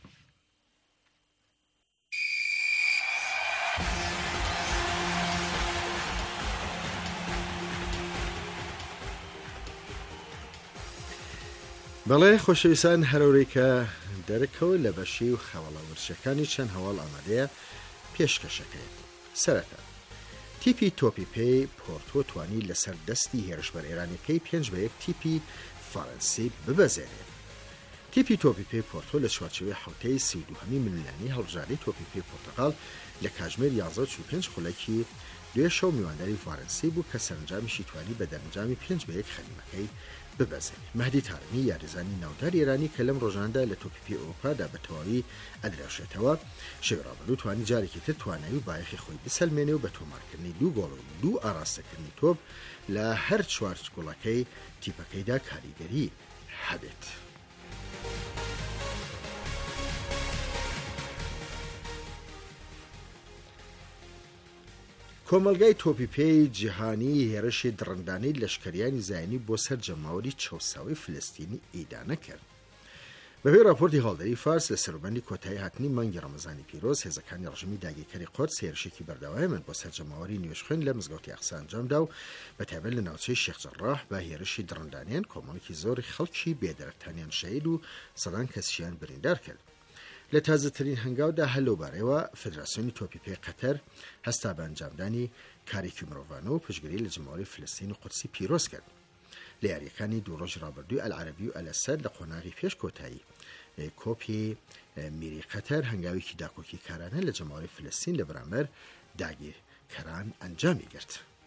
بەڵێ خۆشەویستان هەرەورەی کە دەرەکەوە لە بەشی و خەواڵە ورشەکانی چەند هەواڵ ئامادەیە پێشکەشەکەیت. سەرەتا تیپی تۆپی پێی پۆرتۆ توانی لەسەر دەستی هێرشبەر ئێرانیەکەی پێنج بە یەک تیپی فەڕەنسی ببەزێنێت. تیپی تۆپی پێی پۆرتۆ لە چوارچەوەی حوتەی سی و دووهەمی ملیانی هەڵبژاردەی تۆپی پێی پۆرتەقال لە کاتژمێر یازدە و چل و پێنج خولەکی دوێ شەو میوانداری ڤارنسی بوو کە سەرنجامیشی توانی بە دەرەنجامی پێنج بە یەک خەلیمەکەی ببەزێت. مەهدی تارمی یاریزانی ناودار ئێرانی کە لەم ڕۆژاندا لە تۆپی پێی ئەوروپادا بە تەواوی ئەدرێژێتەوە شەوی ڕابردوو توانی جارێکی تر توانایی و بایەخی خۆی بسەلمێنێ و بە تۆمارکردنی دوو گۆڵ و دوو ئاراستەکردنی تۆپ لە هەر چوار گوڵەکەی تیپەکەیدا کاریگەری هەبێت. کۆمەلگای تۆپی پێی جیهانی هێرشی دڕندانەی لەشکریانی زایانی بۆ سەر جەماوەری چەوساوی فلستینی ئیدانە کرد. بەبێ راپۆرتی هەڵدەری فارس لە سەروبەندی کۆتایی هاتنی مانگی ڕەمەزانی پیرۆز هێزەکانی ڕژمی داگیرکەری قودس هێرشێکی بەردەوایەمن بۆ سەر جەماوەری نوێژخوێن لە مزگەوتی ئەقسا ئەنجامدا و بەتایبەت لە ناوچەی شێخ جەڕاح بە هێرشی دڕندانیان کۆمەڵێکی زۆری خەڵکی بێدەرەکتانیان شەهید و سەدان کەسیان بریندار کرد. لە تازەترین هەنگاودا هەلو بارەوە فدراسیۆنی تۆپی پێی قەتەر هەستا بە ئەنجامدانی کارێکی مرۆڤانە و پشتگیری لە جەماوەری فلستین و قودسی پیرۆز کرد. لە یاریەکانی دوو ڕۆژ ڕابردووی ئەلعەرەبی و ئەلەسەد لە قۆناغی پێش کۆتایی کۆپی میری قەتەر هەنگاوێکی داکۆکی کارانە لە جەماوەری فلستین لە بەرامبەر داگیرکەران ئەنجامی گرت.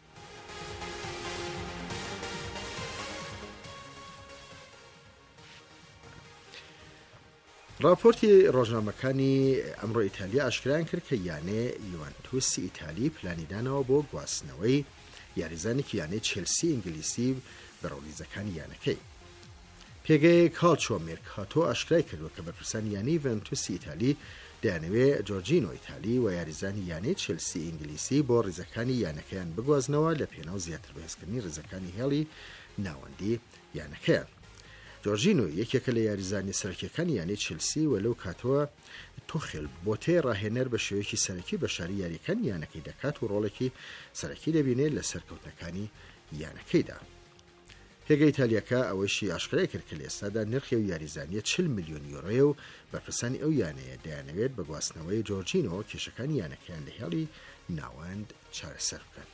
راپۆرتی ڕۆژنامەکانی ئەمڕۆ ئیتالیا ئاشکرایان کرد کە یانێ یوڤنتوسی ئیتالی پلانیدانەوە بۆ گواستنەوەی یاریزانێکی یانەی چێلسی ئینگلیسی بەڕۆڵیزەکانی یانەکەی. پێگەیەک کاڵچۆ مێرکاتۆ ئاشکرای کردووە کە بەرپرسانی یانەی یوڤنتوسی ئیتالی دەیانەوێت جۆرجینۆ ئیتالی و یاریزانی یانەی چێلسی ئینگلیسی بۆ ڕیزەکانی یانەکەیان بگوازنەوە لە پێناو زیاتر بەهێزکردنی ڕیزەکانی هێڵی ناوەندی یانەکەیان. جۆرجینۆ یەکێکە لە یاریزانی سەرەکیەکانی یانەی چێلسی و لەو کاتەوە تۆخێل بۆتێ ڕاهێنەر بە شێوەیەکی سەرەکی بە شاری یاریەکان یانەکەی دەکات و ڕۆڵێکی سەرەکی دەبینێت لە سەرکەوتنەکانی یانەکەیدا. پێگەی ئیتالیەکە ئەوەشی ئاشکرای کرد کە لە ئێستادا نرخی و یاریزانیە چل میلیۆن یۆرۆیە و بەرپرسانی ئەو یانەیە دەیانەوێت بە گواستنەوەی جۆرجینۆ کێشەکانی یانەکەیان لە هێڵی ناوەند چارەسەر بکەن.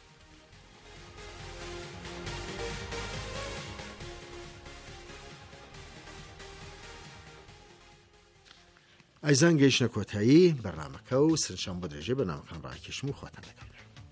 ئایزان گەیشتە کۆتایی بەرنامەکە و سنشان بۆ درێژێ بەنامەکان ڕاکێشم و خۆتان دەکەم.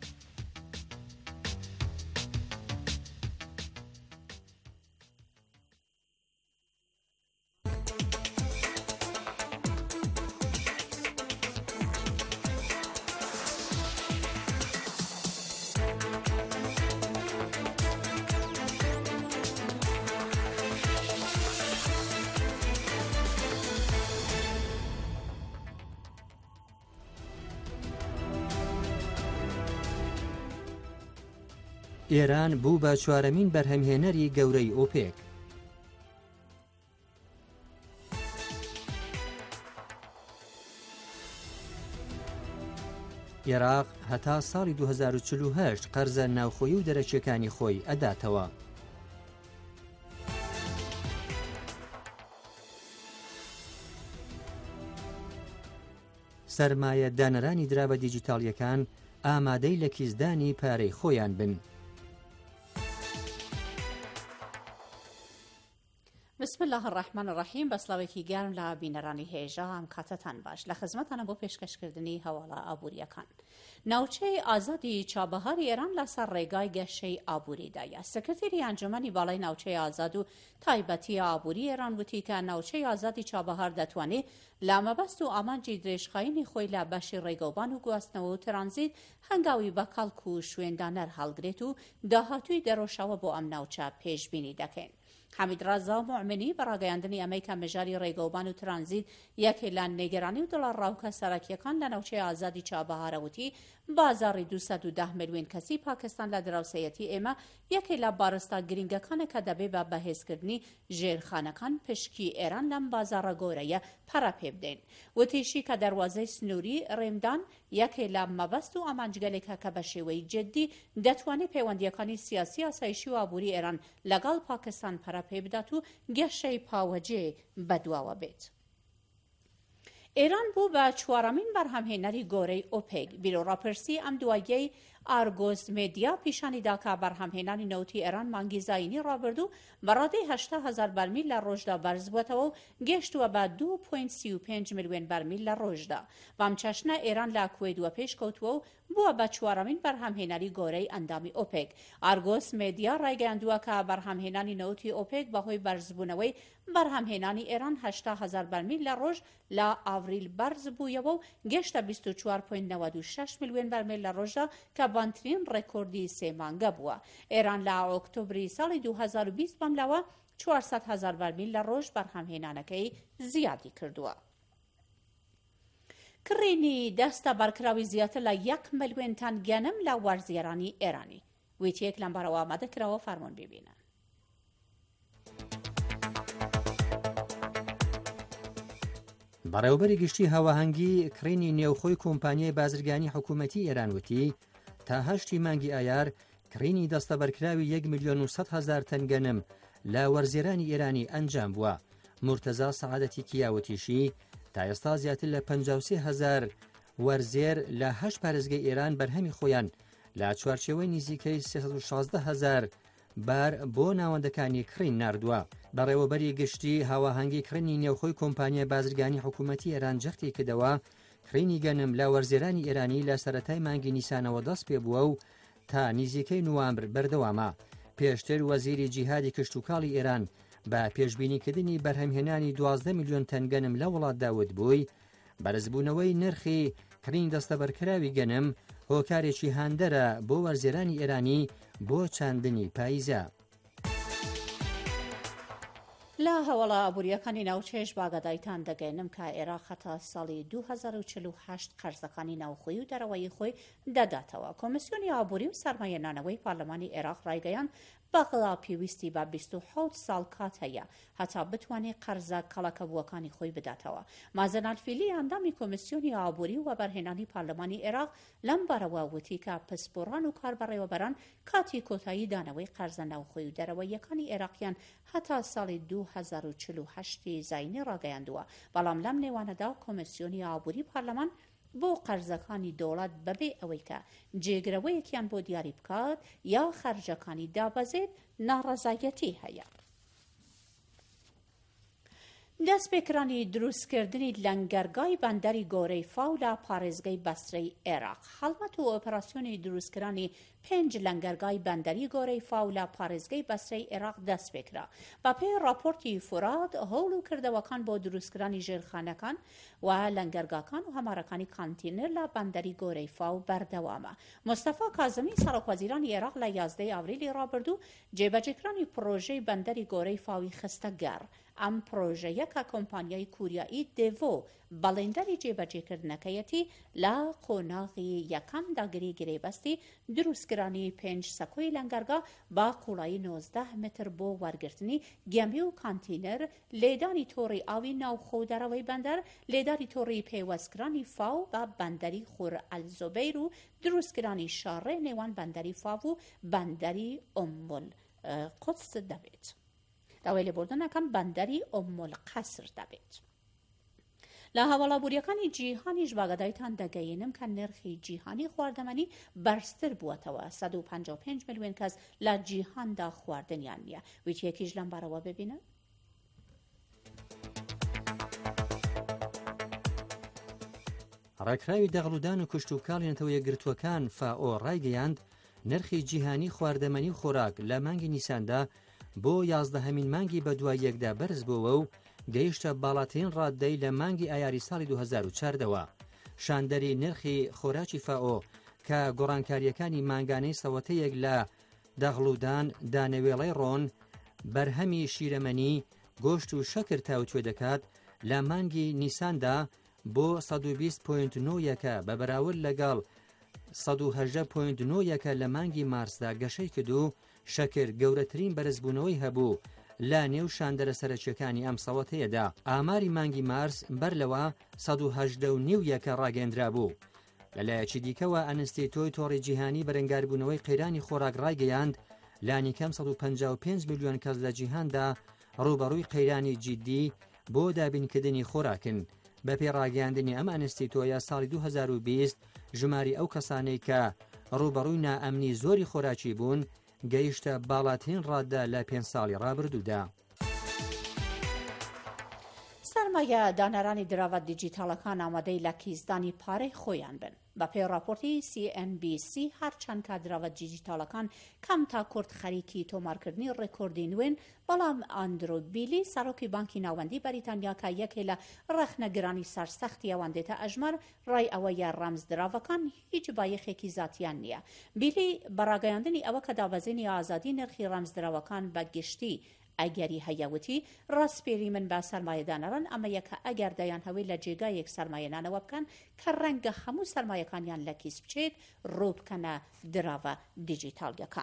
ئێران بوو بە چوارەمین بەرهەمهێنەری گەورەی ئۆپێک. عێراق هەتا ساڵی دوو هەزار و چل و هەشت قەرزە ناوخۆیی و دەرەچیەکانی خۆی ئەداتەوە. سەرمایە دانەرانی دراوە دیجیتاڵیەکان ئامادەی لە کیسدانی پارەی خۆیان بن. بسم الله الرحمن الرحیم. بەسڵاوێکی گەرم لە بینەرانی هێژە ئەم کاتەتان باش. لە خزمەتانە بۆ پێشکەشکردنی هەواڵە ئابوووریەکان. ناوچەی ئازادی چابەهاری ئێران لەسەر ڕێگای گەشەی ئابووریدایە. سەکرتێری ئەنجومەنی باڵای ناوچەی ئازاد و تایبەتی ئابووری ئێران وتی کە ناوچەی ئازادی چابەهار دەتوانێت لە مەبەست و ئامانجی درێژخایینی خۆی لە بەشی ڕێگەوبان و گواستنەوە و ترانزیت هەنگاوی بە کەڵک و شوێندانەر هەڵگرێت و داهاتووی دەرۆشەوە بۆ ئەم ناوچە پێشبینی دەکەین. حەمید ڕازا موعمنی بەڕاگەیاندنی ئەمریکا مەژاری ڕێگەوبان و ترانزیت یەکێ لە نێگەرانی و دڵڕاوکە سەرەکیەکان لە ناوچەی ئازادی چابەهارەوتی بازاری دووسەد و دە ملیۆن کەسی پاکستان لە دراوسەیەتی ئێمە یەکێ لە بارستا گرنگەکانە کە دەبێ بە بەهێزکردنی ژێرخانەکان پشکی ئێران لەم بازارە گۆرەیە پەرە پێ بدەین. وتیشی کە دەواازەی سنووری ڕێمدان یەکێ لە مەبەست و ئامانجگەلێکە کە بە شێوەی جددی دەتوانێت پەیوەندیەکانی سیاسی ئاسایشی و ئابووری ئێران لەگەڵ پاکستان پەرە پێ بدات و گەشەی پاوەجێ بەدواوە بێت. ئێران بوو بە چوارەمین بەرهەمهێنەری گۆرەی ئۆپێک. بیرۆڕاپرسی ئەم دواییەی ئارگۆس مێدیا پیشانیدا کە بەرهەمهێنانی نەوتی ئێران مانگی زاینی ڕابردوو بە ڕادەی هەشتا هەزار بەرمیل لە ڕۆژدا بەرز بووەتەوە و گەشتووە بە دوو پۆینت سی و پێنج ملیۆن بەرمیل لە ڕۆژدا. بەم چەشنە ئێران لە کوێت وە پێش کەوتووە و بووە بە چوارەمین بەرهەمهێنانی گۆرەی ئەندامی ئۆپێک. ئارگۆس مێدیا ڕایگەیاندووە کە بەرهەمهێنانی نەوتی ئۆپێک بەهۆی بەرزبوونەوەی بەرهەمهێنانی ئێران هەشتا هەزار بەرمیل لە ڕۆژ لە ئاڤریل بەرز بوویەوە و گەشتە بیست و چوار پۆینت نۆ شەش ملیۆن بەرمیل لە ڕۆژدا کە بانترین ڕێکۆردی سێ مانگە بووە. ئێران لە ئۆکتۆبری ساڵی دوو هەزار و بیست بەملاوە چوارسەد هەزار بەرمیل لە ڕۆژ بەرهەمهێنانەکەی زیادی کردووە. کڕینی دەستە بەرکراوی زیاتر لە یەک ملیۆن تان گەنم لە وەرزێرانی ئێرانی. ویتیەک لەم بارەوە ئامادەکراوە فەرمۆن ببینن. بەڕێوەبەری گشتی هەواهەنگی کڕینی نێوخۆی کۆمپانیای بازرگانی حکوومەتی ئێران وتی تا هەشتی مانگی ئایار کڕینی دەستە بەرکراوی یەک ملیۆن و سەد هەزار تەن گەنم لە وەرزێرانی ئێرانی ئەنجام بووە. مورتەزا سەعادەتی کیاوتیشی تا ئێستا زیاتر لە پەنجا و سێ هەزار وەرزێر لە هەشت پارێزگای ئێران بەرهەمی خۆیان لە چوارچێوەی نزیکەی سێسەد و شازدە هەزار بار بۆ ناوەندەکانی کڕین ناردووە. بەڕێوەبەری گشتی هاواهەنگی کڕینی نێوخۆی کۆمپانیای بازرگانی حکوومەتی ئێران جەختی کردەوە کڕینی گەنم لە وەرزێرانی ئێرانی لە سەرەتای مانگی نیسانەوە دەست پێ بووە و تا نزیکەی نوامبر بەردەوامە. پێشتر وەزیری جیهادی کشتوکاڵی ئێران بە پێشبینیکردنی بەرهەمهێنانی دوازدە ملیۆن تەن گەنم لە وڵات داوت بووی بەرزبوونەوەی نرخی کڕین دەستە بەرکراوی گەنم هۆکارێکی هاندەرە بۆ وەرزێرانی ئێرانی بۆ چاندنی پاییزە. لە هەواڵە ئابوووریەکانی ناوچێش باگەدایتان دەگەێنم کە عێراق هەتا ساڵی دوو هەزار و چل و هەشت قەرزەکانی ناوخۆیی و دەرەوەی خۆی دەداتەوە. کۆمسیۆنی ئابووری و سەرمایەدانەوەی پارلەمانی عێراق ڕایگەیان بەغڵا پێویستی بە بیست و حەوت ساڵ کات هەیە هەتا بتوانێت قەرزە کەڵەکەبووەکانی خۆی بداتەوە. مازن ئەلفیلی ئەندامی کۆمسیۆنی ئابووری و وەبەرهێنانی پارلەمانی عێراق لەم بارەوە وتی کە پسپۆڕان و کاربەڕێوەبەران کاتی کۆتایی دانەوەی قەرزە ناوخۆی و دەرەوەیەکانی عێراقیان هەتا ساڵی دوو هەزار و چل و هەشتی زاینی ڕاگەیاندووە. بەڵام لەم نێوانەدا کۆمسیۆنی ئابووری پارلەمان بۆ قەرزەکانی دەوڵەت بەبێ ئەوەی کە جێگرەوەیەکیان بۆ دیاری بکات یا خەرجەکانی دابەزێت ناڕەزایەتی هەیە. دەستپێکرانی دروستکردنی لەنگەرگای بەندەری گۆرەی فاو لە پارێزگای بەسرەی عێراق. هەڵمەت و ئۆپەراسیۆنی دروستکردنی پێنج لەنگەرگای بەندەری گۆرەی فاو لە پارێزگای بەسرەی عێراق دەست پێکرا. بە پێی راپۆرتی فوراد هەوڵ و کردەوەکان بۆ دروستکردنی ژێرخانەکان و لەنگەرگاکان و هەمارەکانی کانتینر لە بەندەری گۆرەی فاو بەردەوامە. مستەفا کازمی سەرۆکوەزیرانی عێراق لە یازدەی ئاڤریلی ڕابردوو جێبەجێکرانی پرۆژەی بەندەری گۆرەی فاوی خستە گەڕ. ئەم پرۆژەیە کە کۆمپانیای کوریایی دێڤۆ بەڵێندەری جێبەجێکردنەکەیەتی لە قۆناغی یەکەم داگری گرێبەستی دروستکردنی پێنج سەکۆی لەنگەرگا با قوڵایی نۆزدە متر بۆ وەرگرتنی گەمی و کانتینەر، لێدانی تۆڕی ئاوی ناوخۆ دەرەوەی بەندەر، لێداری تۆڕی پێوەستکرانی فاو بە بەندەری خور ئەلزۆبەیر و دروستکردنی شاڕێ نێوان بەندەری فاو و بەندەری ئۆمول قودس دەبێت. داوای لێبوردنەکەم بەندەری ئۆمول قەسر دەبێت. لە هەواڵابووریەکانی جیهانیش باگەدایتان دەگەیەنم کە نرخی جیهانی خواردەمەنی بەرزتر بووەتەوە. سەد و پەنجا و پێنج ملیۆن کەس لە جیهاندا خواردنیان نییە. ویتیەکیش لەم بارەوە ببینن. ڕێکخراوی دەغڵودان و کشتوکاڵێنەوە یەکگرتووەکان فاۆ ڕایگەیاند نرخی جیهانی خواردەمەنی خۆراک لە مانگی نیساندا بۆ یازدەهەمین مانگی بە دوای یەکدا بەرز بووە و گەیشتە باڵاترین ڕاددەی لە مانگی ئایاری ساڵی دوو هەزار و چواردەوە. شاندەری نرخی خۆراکی فاۆ کە گۆڕانکاریەکانی مانگانەی سەوەتەیەک لە دەغڵودان، دانەوێڵەی ڕۆن، بەرهەمی شیرەمەنی، گۆشت و شەکر تاوتوێ دەکات لە مانگی نیساندا بۆ سەد و بیست پۆینت نۆ یەکە بە بەراورد لەگەڵ سەد و هەژدە پۆینت نۆ یەکە لە مانگی مارسدا گەشەی کرد و شەکر گەورەترین بەرزبوونەوەی هەبوو لە نێو شاندەرە سەرچیەکانی ئەم سەوەتەیەدا. ئاماری مانگی مارس بەر لەوە سەد و هەژدە و نیو یەکە ڕاگەندرا بوو. لەلایەکی دیکەوە ئەنستیتۆی تۆڕی جیهانی بەرەنگاربوونەوەی قەیرانی خۆراک ڕایگەیاند لانیکەم سەد و پەنجا و پێنج ملیۆن کەس لە جیهاندا ڕوبەڕووی قەیرانی جیدی بۆ دابینکردنی خۆراکن. بە پێی ڕاگەیاندنی ئەم ئەنستیتۆیە ساڵی دوو هەزار و بیست ژماری ئەو کەسانەی کە ڕوبەڕووی نائەمنی زۆری خۆراکی بوون گەیشتە باڵاترین ڕاددا لە پێنج ساڵی ڕابردوودا. سەرمایە دانەرانی دراوە دیجیتالەکان ئامادەی لە کیسدانی پارەی خۆیان بن. بە پێی راپۆرتی سی ئەن بی سی هەرچەند کە دراوە دیجیتالەکان کەم تا کورت خەریکی تۆمارکردنی ڕێکۆردی نوێن، بەڵام ئاندرۆ بیلی سەرۆکی بانکی ناوەندی بەریتانیا کە یەکێ لە ڕەخنەگرانی سەرسەختی ئەوان دێتە ئەژمار، ڕای ئەوەیە ڕەمز دراوەکان هیچ بایەخێکی زاتیان نییە. بیلی بەڕاگەیاندنی ئەوە کە دابەزینی ئازادی نرخی ڕەمز دراوەکان بە گشتی ئەگەری هەیەوتی، ڕاستپێری من بە سەرمایەدانەران ئەمە یەکە ئەگەر دەیان هەوەی لە جێگایەک سەرمایەنانەوە بکەن کە ڕەنگە هەموو سەرمایەکانیان لە کیس بچێت، ڕوو بکەنە دراوە دیجیتالگەکان.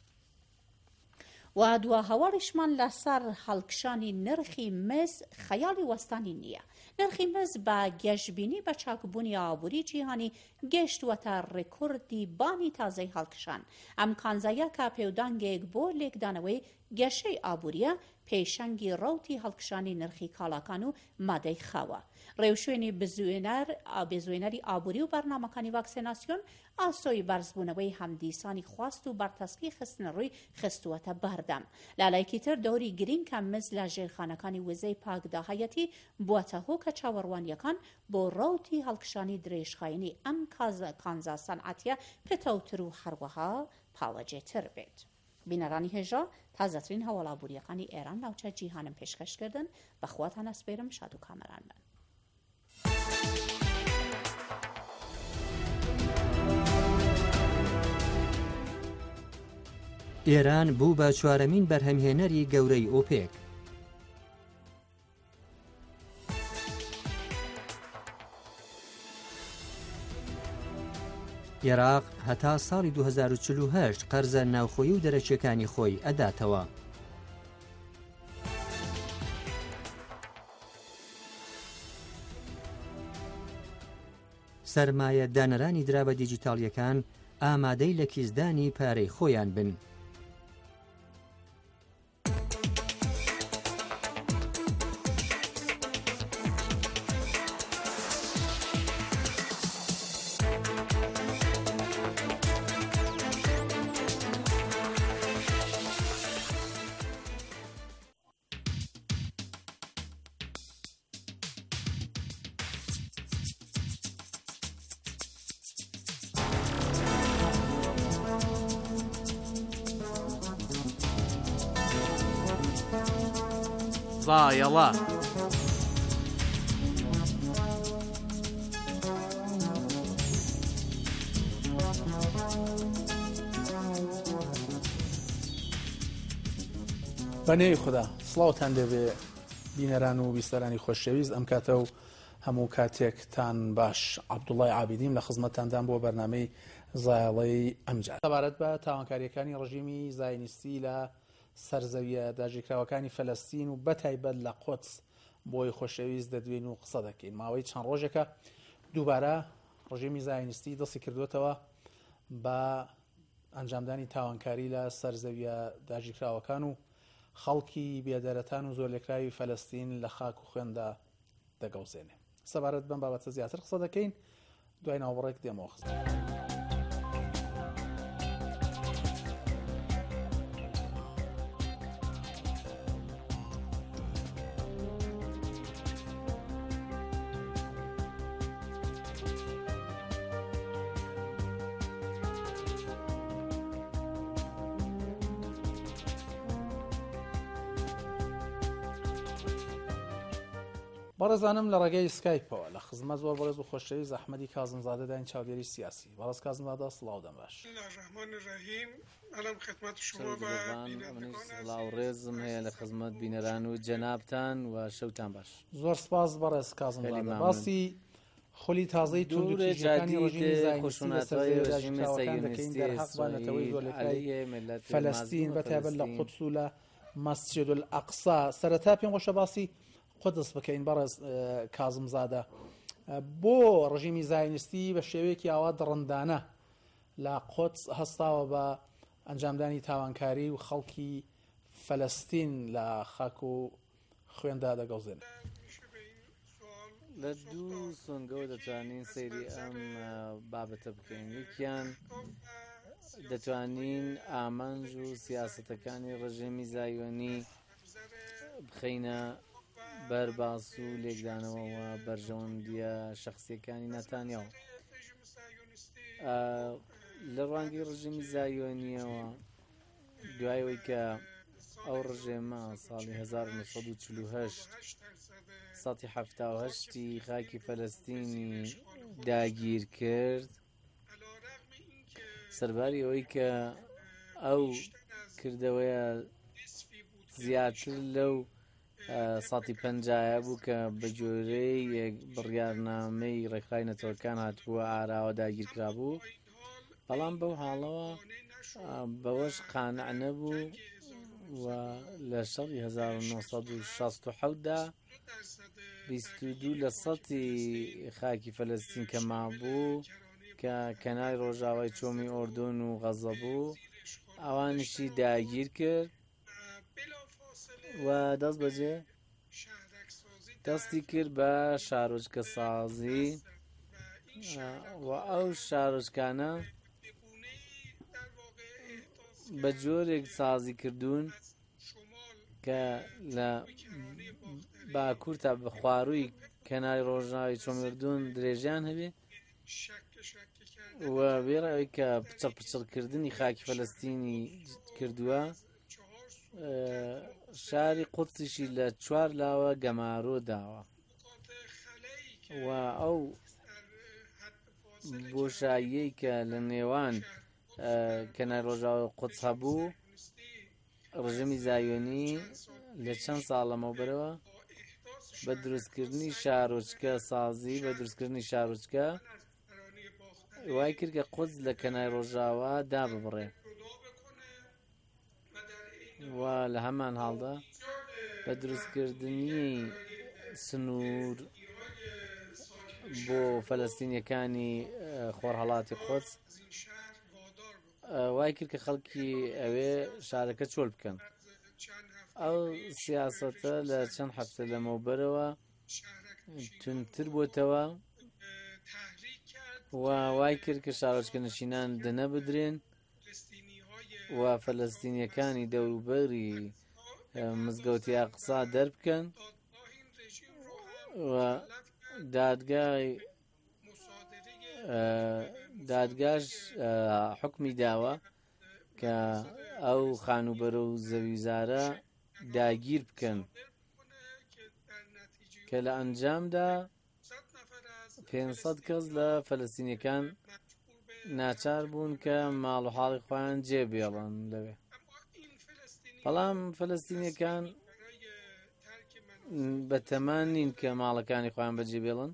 و دووە هەواڵیشمان لەسەر هەڵکشانی نرخی مز خەیاڵی وەستانی نییە. نرخی مز بە گەشتبینی بە چاکبوونی ئابووری جیهانی گەشتووەتە ڕێکۆردی بانی تازەی هەڵکشان. ئەم کانزایە کە پێودانگێک بۆ لێکدانەوەی گەشەی ئابووریە پێشەنگی ڕەوتی هەڵکشانی نرخی کاڵاکان و مادەی خاوە. ڕێوشوێنی بزوێنەر بێزوێنەری ئابووری و بەرنامەکانی ڤاکسیناسیۆن ئاسۆی بەرزبوونەوەی هەمدیسانی خواست و بەرتەسکی خستنە ڕووی خستووەتە بەردەم. لالایەکی تر دەوری گرین کە مز لە ژێرخانەکانی وزەی پاکداهەتی بووەتە هۆکە چاوەڕوانیەکان بۆ ڕەوتی هەڵکشانی درێژخایەنی ئەم کانزا سەنعەتیە پێتەوتر و هەروەها پاڵەجێتر بێت. بینەرانی هێژە تازەترین هەواڵابووریەکانی ئێران ناوچە جیهانم پێشکەشکردن. بەخواتان ئەسپێرم شاد و کامەران بن. ئێران بوو بە چوارەمین بەرهەمهێنەری گەورەی ئۆپێک. عێراق هەتا ساڵی دوو هەزار و چل و هەشت قەرزە ناوخۆیی و دەرەچیەکانی خۆی ئەداتەوە. سەرمایە دانەرانی دراوە دیجیتاڵیەکان ئامادەی لە کیسدانی پارەی خۆیان بن. ضایەڵە بەنێوی خوددا سڵاوتان دەبێ بینەران و بیستەرانی خۆشەویست. ئەم کاتە و هەموو کاتێکتان باش. عەبدوڵڵای عابیدیم لە خزمەتتاندان بۆ بەرنامەی زایەڵەی ئەمجار. سەبارەت بە تاوانکاریەکانی ڕژیمی زاینیستی لە سەرزەویە داگیرکراوەکانی فەلەستین و بەتایبەت لە قودس بۆی خۆشەویست دەدوێن و قسە دەکەین. ماوەی چەند ڕۆژێکە دووبارە ڕژیمی زاینیستی دەستی کردوێتەوە بە ئەنجامدانی تاوانکاری لە سەرزەویە داگیرکراوەکان و خەڵکی بێدەرەتان و زۆر لێکراوی فەلەستین لە خاک و خوێندا دەگەوزێنێ. سەبارەت بەم بابەتە زیاتر قسە دەکەین، دوای ناوەڕێک دێمەوە قسە. بەڕێزانم لە ڕێگەی سکایپەوە لە خزمەت زۆر بەڕێز و خۆشەویست ئەحمەدی کازمزادە داین چاودێری سیاسی. بەڕێز کازمزادە سڵاو دەم باش. ڕێزم هەیە لە خزمەت بینەران و جەنابتان و شەوتان باش. زۆر سپاس بەڕێز کازمزادە. باسی خولی تازەی توندوتیژەکانی ڕژیمی خشونەتەوەی ڕژیمی سەیۆنیستی ئیسرائیل عەلیە فەلەستین بەتایبەت لە قودس و لە مەسجد الئەقسا. سەرەتا پێم خۆشە باسی قودس بکەین بەڕێز کازمزادە. بۆ ڕژیمی زاینیستی بە شێوەیەکی ئاوا دڕندانە لە قودس هەستاوە بە ئەنجامدانی تاوانکاری و خەڵکی فەلەستین لە خاک و خوێندا دەگەوزێن؟ لە دوو سۆنگەوە دەتوانین سەیری ئەم بابەتە بکەین. یەکیان دەتوانین ئامانج و سیاسەتەکانی ڕژێمی زایۆنی بخەینە بەرباس و لێکدانەوەەوە بەرژەوەندیە شەخسیەکانی نەتانیاو لە ڕوانگەی ڕژێمی زایۆنیەوە دوایەوەی کە ئەو ڕژێمە ساڵی هەزار و نۆسەد و چل و هەشت سەدی هەفتا و هەشتی خاکی فەلەستینی داگیر کرد سەرباری ئەوەی کە ئەو کردەوەیە زیاتر لەو سەدی پەنجایە بوو کە بە جۆرەی بڕیارنامەی ڕێکخراوی نەتەوەکان هاتبووە ئاراوە داگیرکرا بوو، بەڵام بەو حاڵەوە بەوەش قانع نەبوو و لە شەڕی هەزار و نۆسەد و شەست و حەوتدا بیست و دوو لە سەدی خاکی فەلەستین کە مابوو کە کەناری ڕۆژاوای چۆمی ئۆردۆن و غەزە بوو ئەوانیشی داگیر کرد و دەست بەجێ دەستی کرد بە شارۆچکە سازی و ئەو شارۆچکانە بە جۆرێک سازی کردوون کە لە باکوور تا بە خوارووی کەناری ڕۆژناوی چۆمی ئۆردۆن درێژیان هەبێ و بێڕەوەی کە پچڕ پچڕکردنی خاکی فەلەستینی کردووە شاری قودسیشی لە چوار لاوە گەمارۆ داوە و ئەو بۆشاییەی کە لە نێوان کەناری ڕۆژاوی قودس هەبوو ڕژێمی زایۆنی لە چەند ساڵ لەمەوبەرەوە بە دروستکردنی شارۆچکە سازی بە دروستکردنی شارۆچکە وای کرد کە قودس لە کەناری ڕۆژاوا داببڕێ و لە هەمان هاڵدا بە دروستکردنی سنوور بۆ فەلەستینیەکانی خۆرهەڵاتی قودس وای کرد کە خەڵکی ئەوێ شارەکە چۆل بکەن. ئەو سیاسەتە لە چەند هەفتە لەمەوبەرەوە تونتر بۆتەوە و وای کرد کە شارۆچکە نشینان دەنە بدرێن و فەلەستینیەکانی دەوروبەری مزگەوتی ئاقسا دەربکەن و دادگای دادگاش حکمی داوە کە ئەو خانوبەرە و زەویزارە داگیر بکەن کە لە ئەنجامدا پێنج کەس لە فەلەستینیەکان ناچار بوون کە ماڵ و حاڵی خۆیان جێبێڵن لەوێ، بەڵام فەلەستینیەکان بەتەمان نین کە ماڵەکانی خۆیان بەجێبێڵن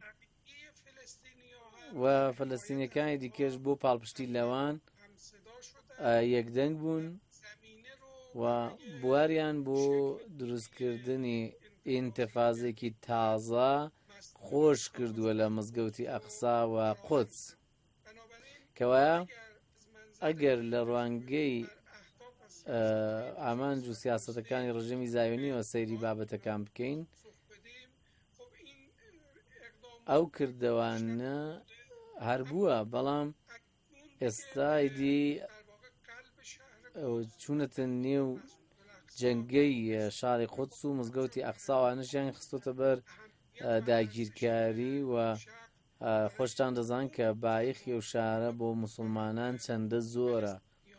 و فەلەستینیەکانی دیکەش بۆ پاڵپشتی لەوان یەکدەنگ بوون و بواریان بۆ دروستکردنی ئینتیفاضێکی تازە خۆش کردووە لە مزگەوتی ئەقسا و قودس کەوایە ئەگەر لە ڕوانگەی ئامانج و سیاسەتەکانی ڕژێمی زایۆنیەوە سەیری بابەتەکان بکەین ئەو کردەوانە هەربووە، بەڵام ئێستا دی چوونەتە نێو جەنگەی شاری قودس و مزگەوتی ئەقساوانەشیان خستۆتە بەر داگیرکاری و خۆشتان دەزان کە بایەخی ئەو شارە بۆ موسڵمانان چەندە زۆرە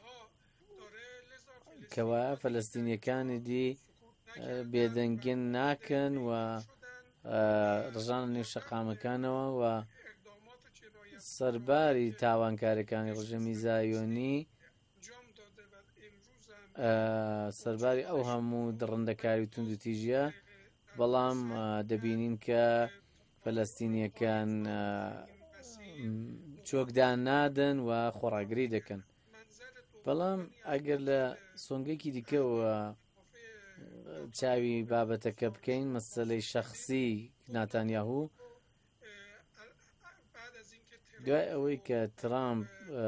کەوایە فەلەستینیەکانی دی بێدەنگێن ناکەن و ڕژانە نێو شەقامەکانەوە و سەرباری تاوانکاریەکانی ڕژێمی زایۆنی سەرباری ئەو هەموو دڕندەکاری و توندوتیژیە، بەڵام دەبینین کە فەلەستینیەکان چۆکدان نادەن و خۆڕاگری دەکەن. بەڵام ئەگەر لە سۆنگێکی دیکەوە چاوی بابەتەکە بکەین مەسەلەی شەخسی ناتانیاهوو دوای ئەوەی کە ترامپ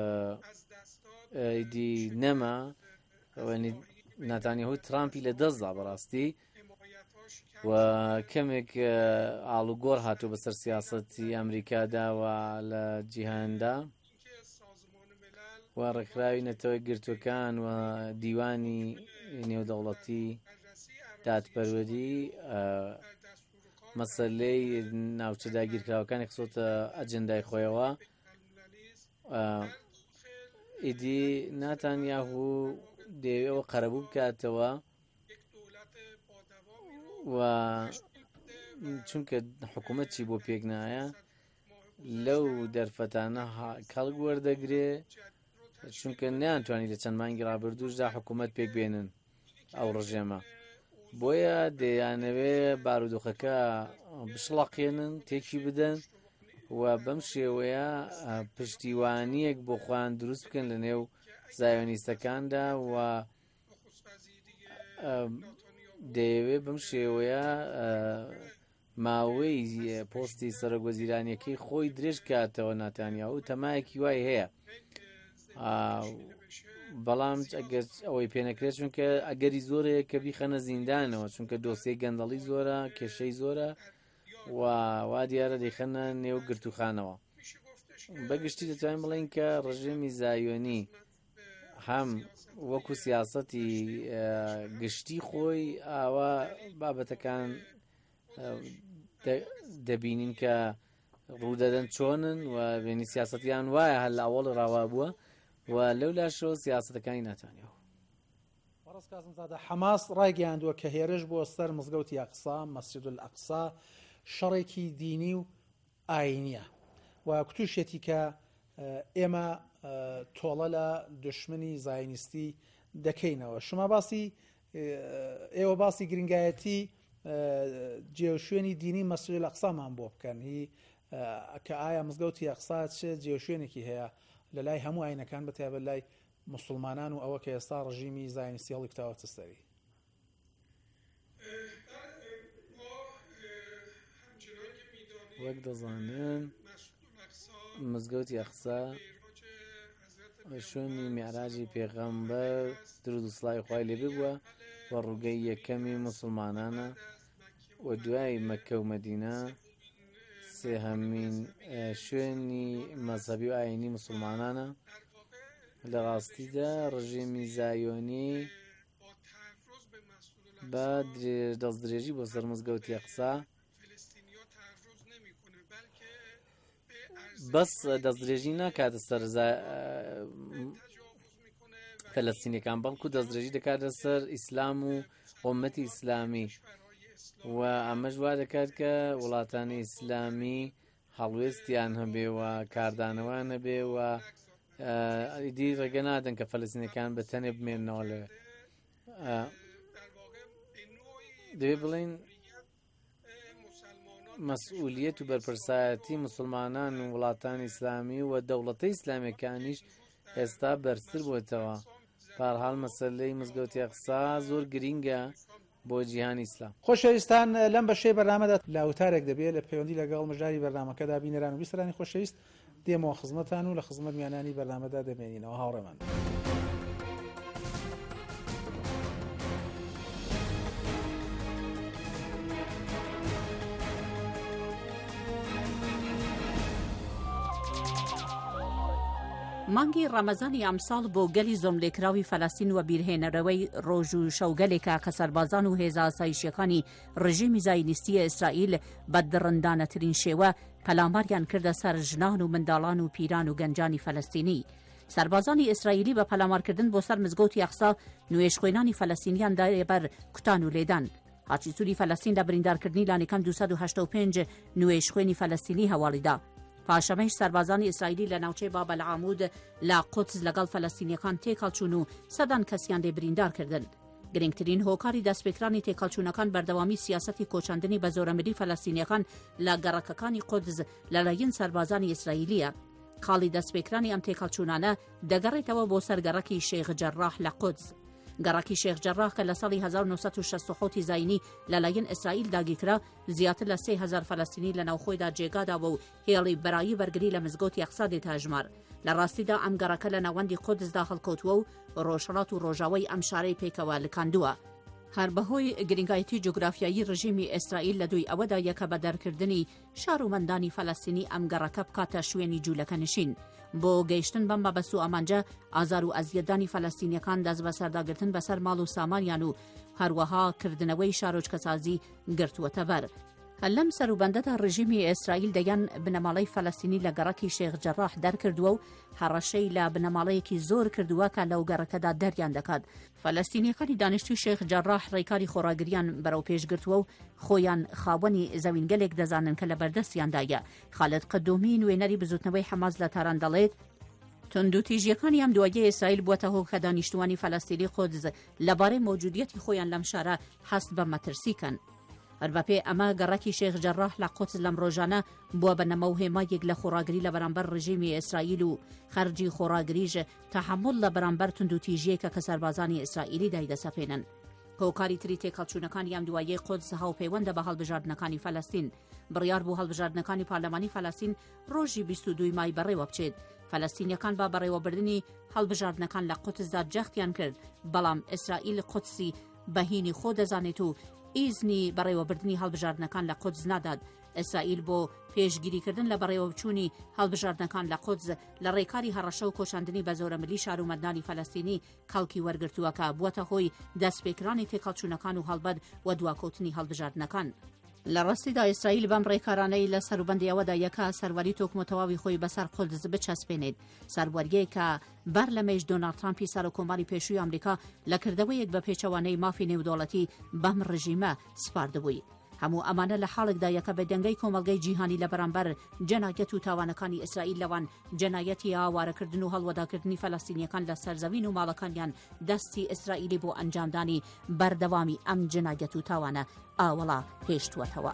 ئیدی نەما ناتانیاهوو ترامپی لە دەستدا بەڕاستی و کەمێک ئاڵوگۆڕ هاتوو بەسەر سیاسەتی ئەمریکاداوە لە جیهاندا و ڕێکخراوی نەتەوەی گرتوەکان و دیوانی نێودەوڵەتی دادپەروەری مەسەلەی ناوچە داگیرکراوەکانی خسۆتە ئەجەندای خۆیەوە. ئیدی ناتانیاهوو دەیەوێەوە قەرەبوو بکاتەوە و چونکە حکوومەتی بۆ پێک نایە لەو دەرفەتانە کەڵک وەردەگرێ، چونکە نیانتوانی لە چەند مانگی ڕابردووشدا حکوومەت پێک بێنن ئەو ڕژێمە، بۆیە دەیانەوێ بارودۆخەکە بشڵەقێنن تێکی بدەن و بەم شێوەیە پشتیوانیەک بۆ خۆیان دروست بکەن لە نێو زایۆنیستەکاندا و دەیەوێت بەم شێوەیە ماوەی پۆستی سەرۆکوەزیرانیەکەی خۆی درێژ کاتەوە ناتانیاهو و تەمایەکی وای هەیە. بەڵام ئەوەی پێنەکرێت چونکە ئەگەری زۆرەیە کە بیخەنە زیندانەوە، چونکە دۆسیەی گەندەڵی زۆرە، کێشەی زۆرە و وا دیارە دەیخەنە نێو گرتوخانەوە. بەگشتی دەتوانین بڵین کە ڕژێمی زایۆنی هەم وەکو سیاسەتی گشتی خۆی ئاوا بابەتەکان دەبینین کە ڕوودەدەن چۆنن و بینی سیاسەتیان وایە هەر لە ئەوڵ ڕاوا بووە و لەو لاشەوە سیاسەتەکانی ناتانیەوە. بەڕاست کازمزادە حەماس ڕایگەیاندووە کە هێرش بۆ سەر مزگەوتی ئەقسا، مەسجد الئەقسا شەڕێکی دینی و ئاینیە و کتوشێتی کە ئێمە تۆڵە لە دشمنی زاینیستی دەکەینەوە. شما باسی ئێوە باسی گرنگایەتی جێوشوێنی دینی مەسجد الئەقسامان بۆ بکەن، هی کە ئایا مزگەوتی ئەقسا چه جێوشوێنێکی هەیە لە لای هەموو ئاینەکان بەتیابە لای موسڵمانان و ئەوە کە ئێستا ڕژیمی زاینیستی هەڵی کتاوەتە سەری. وەک دەزانن مزگەوتی ئەقسا شوێنی میعراجی پێغەمبەر درود و سڵاوی خوای لێبێ بووە و ڕووگەی یەکەمی موسڵمانانە و دوای مەککە و مەدینە سێهەمین شوێنی مەزهەبی و ئاینی موسڵمانانە. لە ڕاستیدا ڕژێمی زایۆنی بە دەست درێژی بۆ سەر مزگەوتی ئەقسا بەس دەست درێژی ناکاتە سەر فەلەستینیەکان، بەڵکو دەست درێژی دەکاتە سەر ئیسلام و ئومەتی ئیسلامی و ئەمەش وا دەکات کە وڵاتانی ئیسلامی هەڵوێستیان هەبێ و کاردانەوان هەبێ و ئیدی ڕێگە نادەن کە فەلەستینیەکان بە تەنێ بمێننەوە لەوێ. دەبێ بڵین مەسئولیەت و بەرپرسایەتی موسڵمانان و وڵاتانی ئیسلامی و دەوڵەتەی ئیسلامیەکانیش ئێستا بەرزتر بووێتەوە. بەهەرحاڵ مەسەلەی مزگەوتی ئەقسا زۆر گرینگە بۆ جیهانی ئیسلام. خۆشەویستان، لەم بەشەی بەرنامەدا لاوتارێک دەبێت لە پەیوەندی لەگەڵ مژاری بەرنامەکەدا بینەران و بیسەرانی خۆشەویست دێمەوە خزمەتان و لە خزمەت میانانی بەرنامەدا دەمێنینەوە. هاوڕێمان. مانگی ڕەمەزانی ئەمساڵ بۆ گەلی زۆملێکراوی فەلەستین و بیرهێنەرەوەی ڕۆژ و شەوگەلێکە کە سەربازان و هێزە ئاسایشیەکانی ڕژیمی زاینیستی ئیسرائیل بە دڕندانەترین شێوە پەلاماریان کردە سەر ژنان و منداڵان و پیران و گەنجانی فەلەستینی. سەربازانی ئیسرائیلی بە پەلامارکردن بۆ سەر مزگەوتی ئەقسا نوێژخوێنانی فەلەستینیان دایەبەر کوتان و لێدان. هاچی سووری فەلەستین لە بریندارکردنی لانەکەم دووسەد و هەشتە و پێنج نوێژخوێنی فەلەستینی هەواڵیدا. پاشەمەش سەربازانی ئیسرائیلی لە ناوچەی بابەلعامود لە قودس لەگەڵ فەلەستینیەکان تێکەڵچوون و سەدان کەسیان لێ بریندار کردن. گرنگترین هۆکاری دەستپێکرانی تێکەڵچوونەکان بەردەوامی سیاسەتی کۆچاندنی بە زۆرەمەری فەلەستینیەکان لە گەڕەکەکانی قودس لەلایەن سەربازانی ئیسرائیلیە. خاڵی دەستپێکرانی ئەم تێکەڵچوونانە دەگەڕێتەوە بۆ سەر گەڕەکی شێخ جەراح لە قودس. گەڕەکی شێخ جەراح کە لە ساڵی هەزار و نۆسەد و شەست و حوتی زاینی لەلایەن ئیسرائیل داگیرکرا، زیاتر لە سێ هەزار فەلەستینی لە ناوخۆیدا جێگاداوە و هێڵی بەرایی بەرگری لە مزگەوتی ئەقسا دێتە ژمار. لە ڕاستیدا ئەم گەڕەکە لە ناوەندی قودسدا هەڵکەوتووە و ڕۆژهەڵات و ڕۆژاوای ئەم شارەی پێکەوە لکاندووە. هەر بەهۆی گرنگایەتی جوگرافیایی ڕژیمی ئیسرائیل لە دوی ئەوەدایە کە بە دەرکردنی شارومەندانی فەلەستینی ئەم گەڕەکە بکاتە شوێنی جوولەکە نشین. بۆ گەیشتن بەم مەبەست و ئەمانجە ئازار و ئەزیەتدانی فەلەستینیەکان دەست بە سەرداگرتن بەسەر ماڵ و سامانیان و هەروەها کردنەوەی شارۆچکەسازی گرتووەتە بەر. لەم سەروبەندەدا ڕژیمی ئیسرائیل دەیان بنەماڵەی فەلەستینی لە گەڕەکی شێخ جەراح دەرکردووە و هەڕەشەی لە بنەماڵەیەکی زۆر کردووە کە لەو گەڕەکەدا دەریان دەکات. فەلەستینیەکانی دانیشتوی شێخ جەراح ڕێکاری خۆراگریان بەرەو پێشگرتووە و خۆیان خاوەنی زەوینگەلێک دەزانن کە لە بەردەستیاندایە. خالد قدومی نوێنەری بزوتنەوەی حەماس لە تاران دەڵێت تونندوتیژیەکانی ئەم دواییە ئیسرائیل بووەتە هۆ کە دانیشتوانی فەلەستینی قودس لەبارەی مەوجودیەتی خۆیان لەم شارە هەست بە مەترسیکەن. هەربەپێ ئەمە گەڕەکی شێخ جەراح لە قودس لەم ڕۆژانە بووە بە نەمە و هێمایەک لە خۆراگری لە بەرامبەر ڕژیمی ئیسرائیل و خەرجی خۆراگریژ تەحمل لە بەرامبەر تونندوتیژیەکە کە سەربازانی ئیسرائیلی دایدەسەپێنن. هۆکاری تری تێکەڵچوونەکانی ئەم دواییەی قودس هاوپەیوەندە بە هەڵبژاردنەکانی فەلەستین. بڕیار بوو هەڵبژاردنەکانی پارلەمانی فەلەستین ڕۆژی بیست و دوو مای بەڕێوە بچێت. فەلەستینیەکان با بەڕێوەبردننی هەڵبژاردنەکان لە قودسدا جەختیان کرد، بەڵام ئیسرائیل قودسی بەهینی خۆ دەزانێت و ئیزنی بەڕێوەبردننی هەڵبژاردنەکان لە قودس نادات. ئیسرائیل بۆ پێشگیریکردن لە بەڕێوەبچوونی هەڵبژاردنەکان لە قودس لە ڕێکاری هەڕەشە و کۆشاندنی بە زۆرەمەلی شارومەندانی فەلەستینی کەڵکی وەرگرتووەکە بووەتە هۆی دەستپێکرانی تێکەڵچوونەکان و هەڵبەت و دواکەوتنی هەڵبژاردنەکان. لە ڕاستیدا ئیسرائیل بەم ڕێکارانەی لە سەروبەندی ئەوەدا یەکە سەروەری تۆکمەتەواوی خۆی بەسەر قودس بچەسپێنێت. سەروەریەک کە بەر لە مێژ دۆناڵد ترامپی سەرۆکۆماری پێشووی ئەمریکا لە کردەوەیەک بە پێچەوانەی مافی نێودەوڵەتی بەم ڕژیمە سپاردبووی. هەموو ئەمانە لە حاڵێکدا یەکە بە دەنگەی کۆمەلگەی جیهانی لە بەرامبەر جەنایەت و تاوانەکانی ئیسرائیل لەوان جەنایەتی ئاوارەکردن و هەڵوەداکردنی فەلەستینیەکان لە سەرزەوین و ماڵەکانیان دەستی ئیسرائیلی بۆ ئەنجامدانی بەردەوامی ئەم جەنایەت و تاوانە ئاوەڵا هێشتووەتەوە.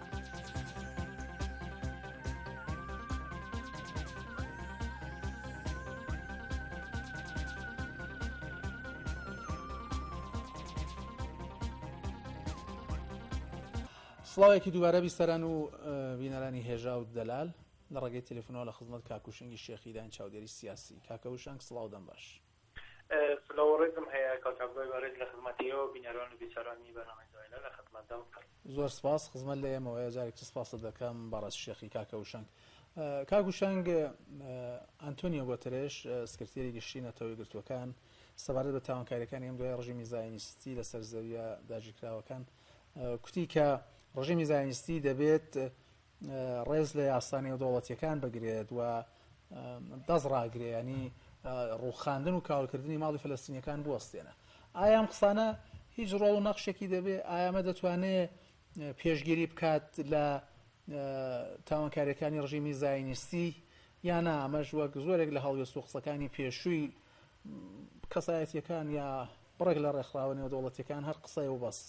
سڵاوێکی دووبارە بیستەران و بینەرانی هێژا و دەلال لە ڕێگەی تەلەفۆنەوە لە خزمەت کاکوشنگی شێخیدان چاودێری سیاسی. کاکەوشنگ سڵاو دەم باش. سلااوڕێزم هەیە کاکابگۆی بارێت لە خزمەتیەوە بینەران و بیسەرانی بەنامەی دایلە لە خزمەتدام. زۆر سپاس خزمەت لە ئێمەوەیە جارێکی سپاس دەکەم باڕاست شێخی کاکەوشنگ. کاکوشنگ ئەنتۆنیۆ گۆتەرێش سکرتێری گشتی نەتەوەی گرتووەکان سەبارەت بە تاوانکاریەکانی ئەم دوای ڕژیمی زایۆنیستی لەسەر زەویە داگیرکراوەکان کوتی کە ڕژیمی زایۆنیستی دەبێت ڕێز لە یاسا نێودەوڵەتیەکان بگرێت و دەست ڕاگرێ، ینی ڕووخاندن و کاولکردنی ماڵی فەلەستینیەکان بوەستێنە. ئایا ئەم قسانە هیچ ڕۆڵ و نەخشێکی دەبێت؟ ئایا ئەمە دەتوانێت پێشگیری بکات لە تاوانکاریەکانی ڕژیمی زایۆنیستی یان ئەمەش وەک زۆرێک لە هەڵوێست و قسەکانی پێشووی کەسایەتیەکان یا بڕێک لە ڕێکخراوە نێودەوڵەتیەکان هەر قسەی و بەس؟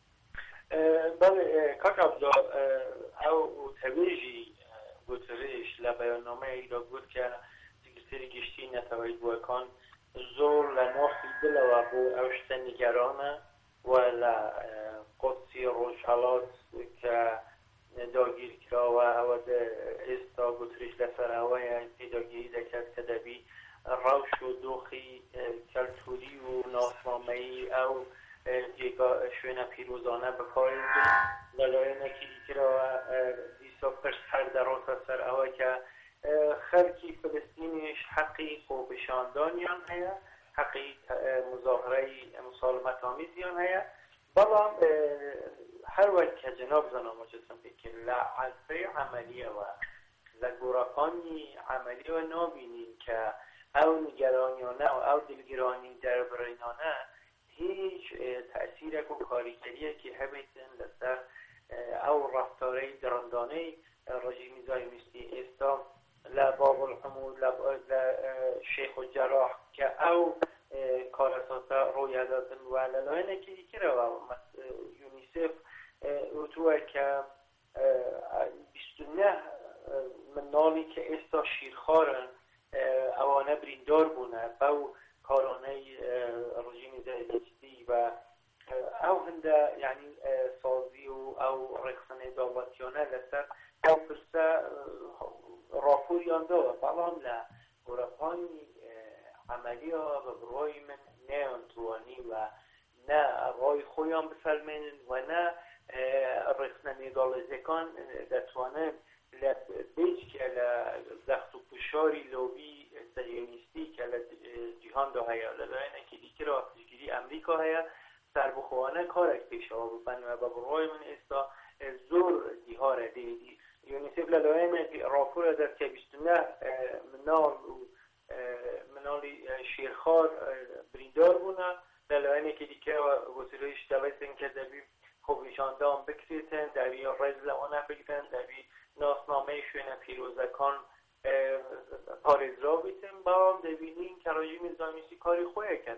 کاکابزۆ ئەو تەوێژی گوترێش لە بەیاننامەیەکدا گوت کە سکرتێری گشتی نەتەوەی بووەکان زۆر لە ناخی دلەوە بۆ ئەو شتە نیگەرانە و لە قودسی ڕۆژهەڵات کە داگیرکراوە ئەوە ئێستا گوتریش لەسەرەوەیە پێداگیری دەکات کە دەبی ڕەوش و دۆخی کەلتوری و ناسنامەیی ئەو شوێنە پیرۆزانە بەکارێنێ لەلایەنێکی دیکەوە دیسا پرس هەر دەڕۆتە سەر ئەوە کە خەڵکی فلستینیش حەقی خۆپیشاندانیان هەیە، حەقی مزاهرەی مسالمەت‌آمیزیان هەیە، بەڵام هەر وەک کە جەناب زەنامەجەتم بکرد لە عەرفەی عەمەلیەوە لە گۆڕەپانی عەمەلیەوە نابینین کە ئەو نیگەرانیانە و ئەو دڵگیرانی دەربڕینانە هیچ تأثیرێک و کاریگەریەکی هەبێتن لەسەر ئەو ڕەفتارەی درەندانەی ڕژیمی زایۆنیستی ئێستا لە باب العمود لە شێخ جەراح کە ئەو کارەساتە ڕۆیەدادن و لەلایەنێکی دیکەرەوە یونیسف وتووە کە بیست و نۆ منداڵی کە ئێستا شیرخوارن ئەوانە بریندار بوونە بەو کارانەی ڕژیمی زایۆنیستی و ئەو هەندە یعنی سازی و ئەو ڕێکخستنەی داوەتیانە لەسەر ئەو پرسە ڕاپۆریان داوە، بەڵام لە گۆڕەپانی عەمەلیەوە بە بڕوای من نەیانتوانی و نه ڕۆی خۆیان بفەرمێنن و نە ڕێخنە نێگاڵێزەکان دەتوانن لە بێجکە لە زەخت و پشاری لۆبی سەهیۆنیستی کە لە جیهاندا هەیە لەلایەنێکی دیکەەوە پشتگیری ئەمریکا هەیە سربخۆوانە کارێک پێشەوە ببەن و بە بڕۆی من ئێستا زۆر دیهارە دیدی یونیسف لەلایەنێکی ڕاپۆرە دەرکە بیستونە مناڵ و مناڵی شێرخوار بریندار بوونە لەلایەنێکی دیکەوە وەسیلەی شتەڵێتن کە دەبی خۆبیشاندان بکرێتن دەبی ڕێز لەوانە بگرن دەبی ناسنامەی شوێنە پیرۆزەکان پارێزرا بیتن بەڵام دەبینین کە ڕژیمی زانیستی کاری خۆیەکەن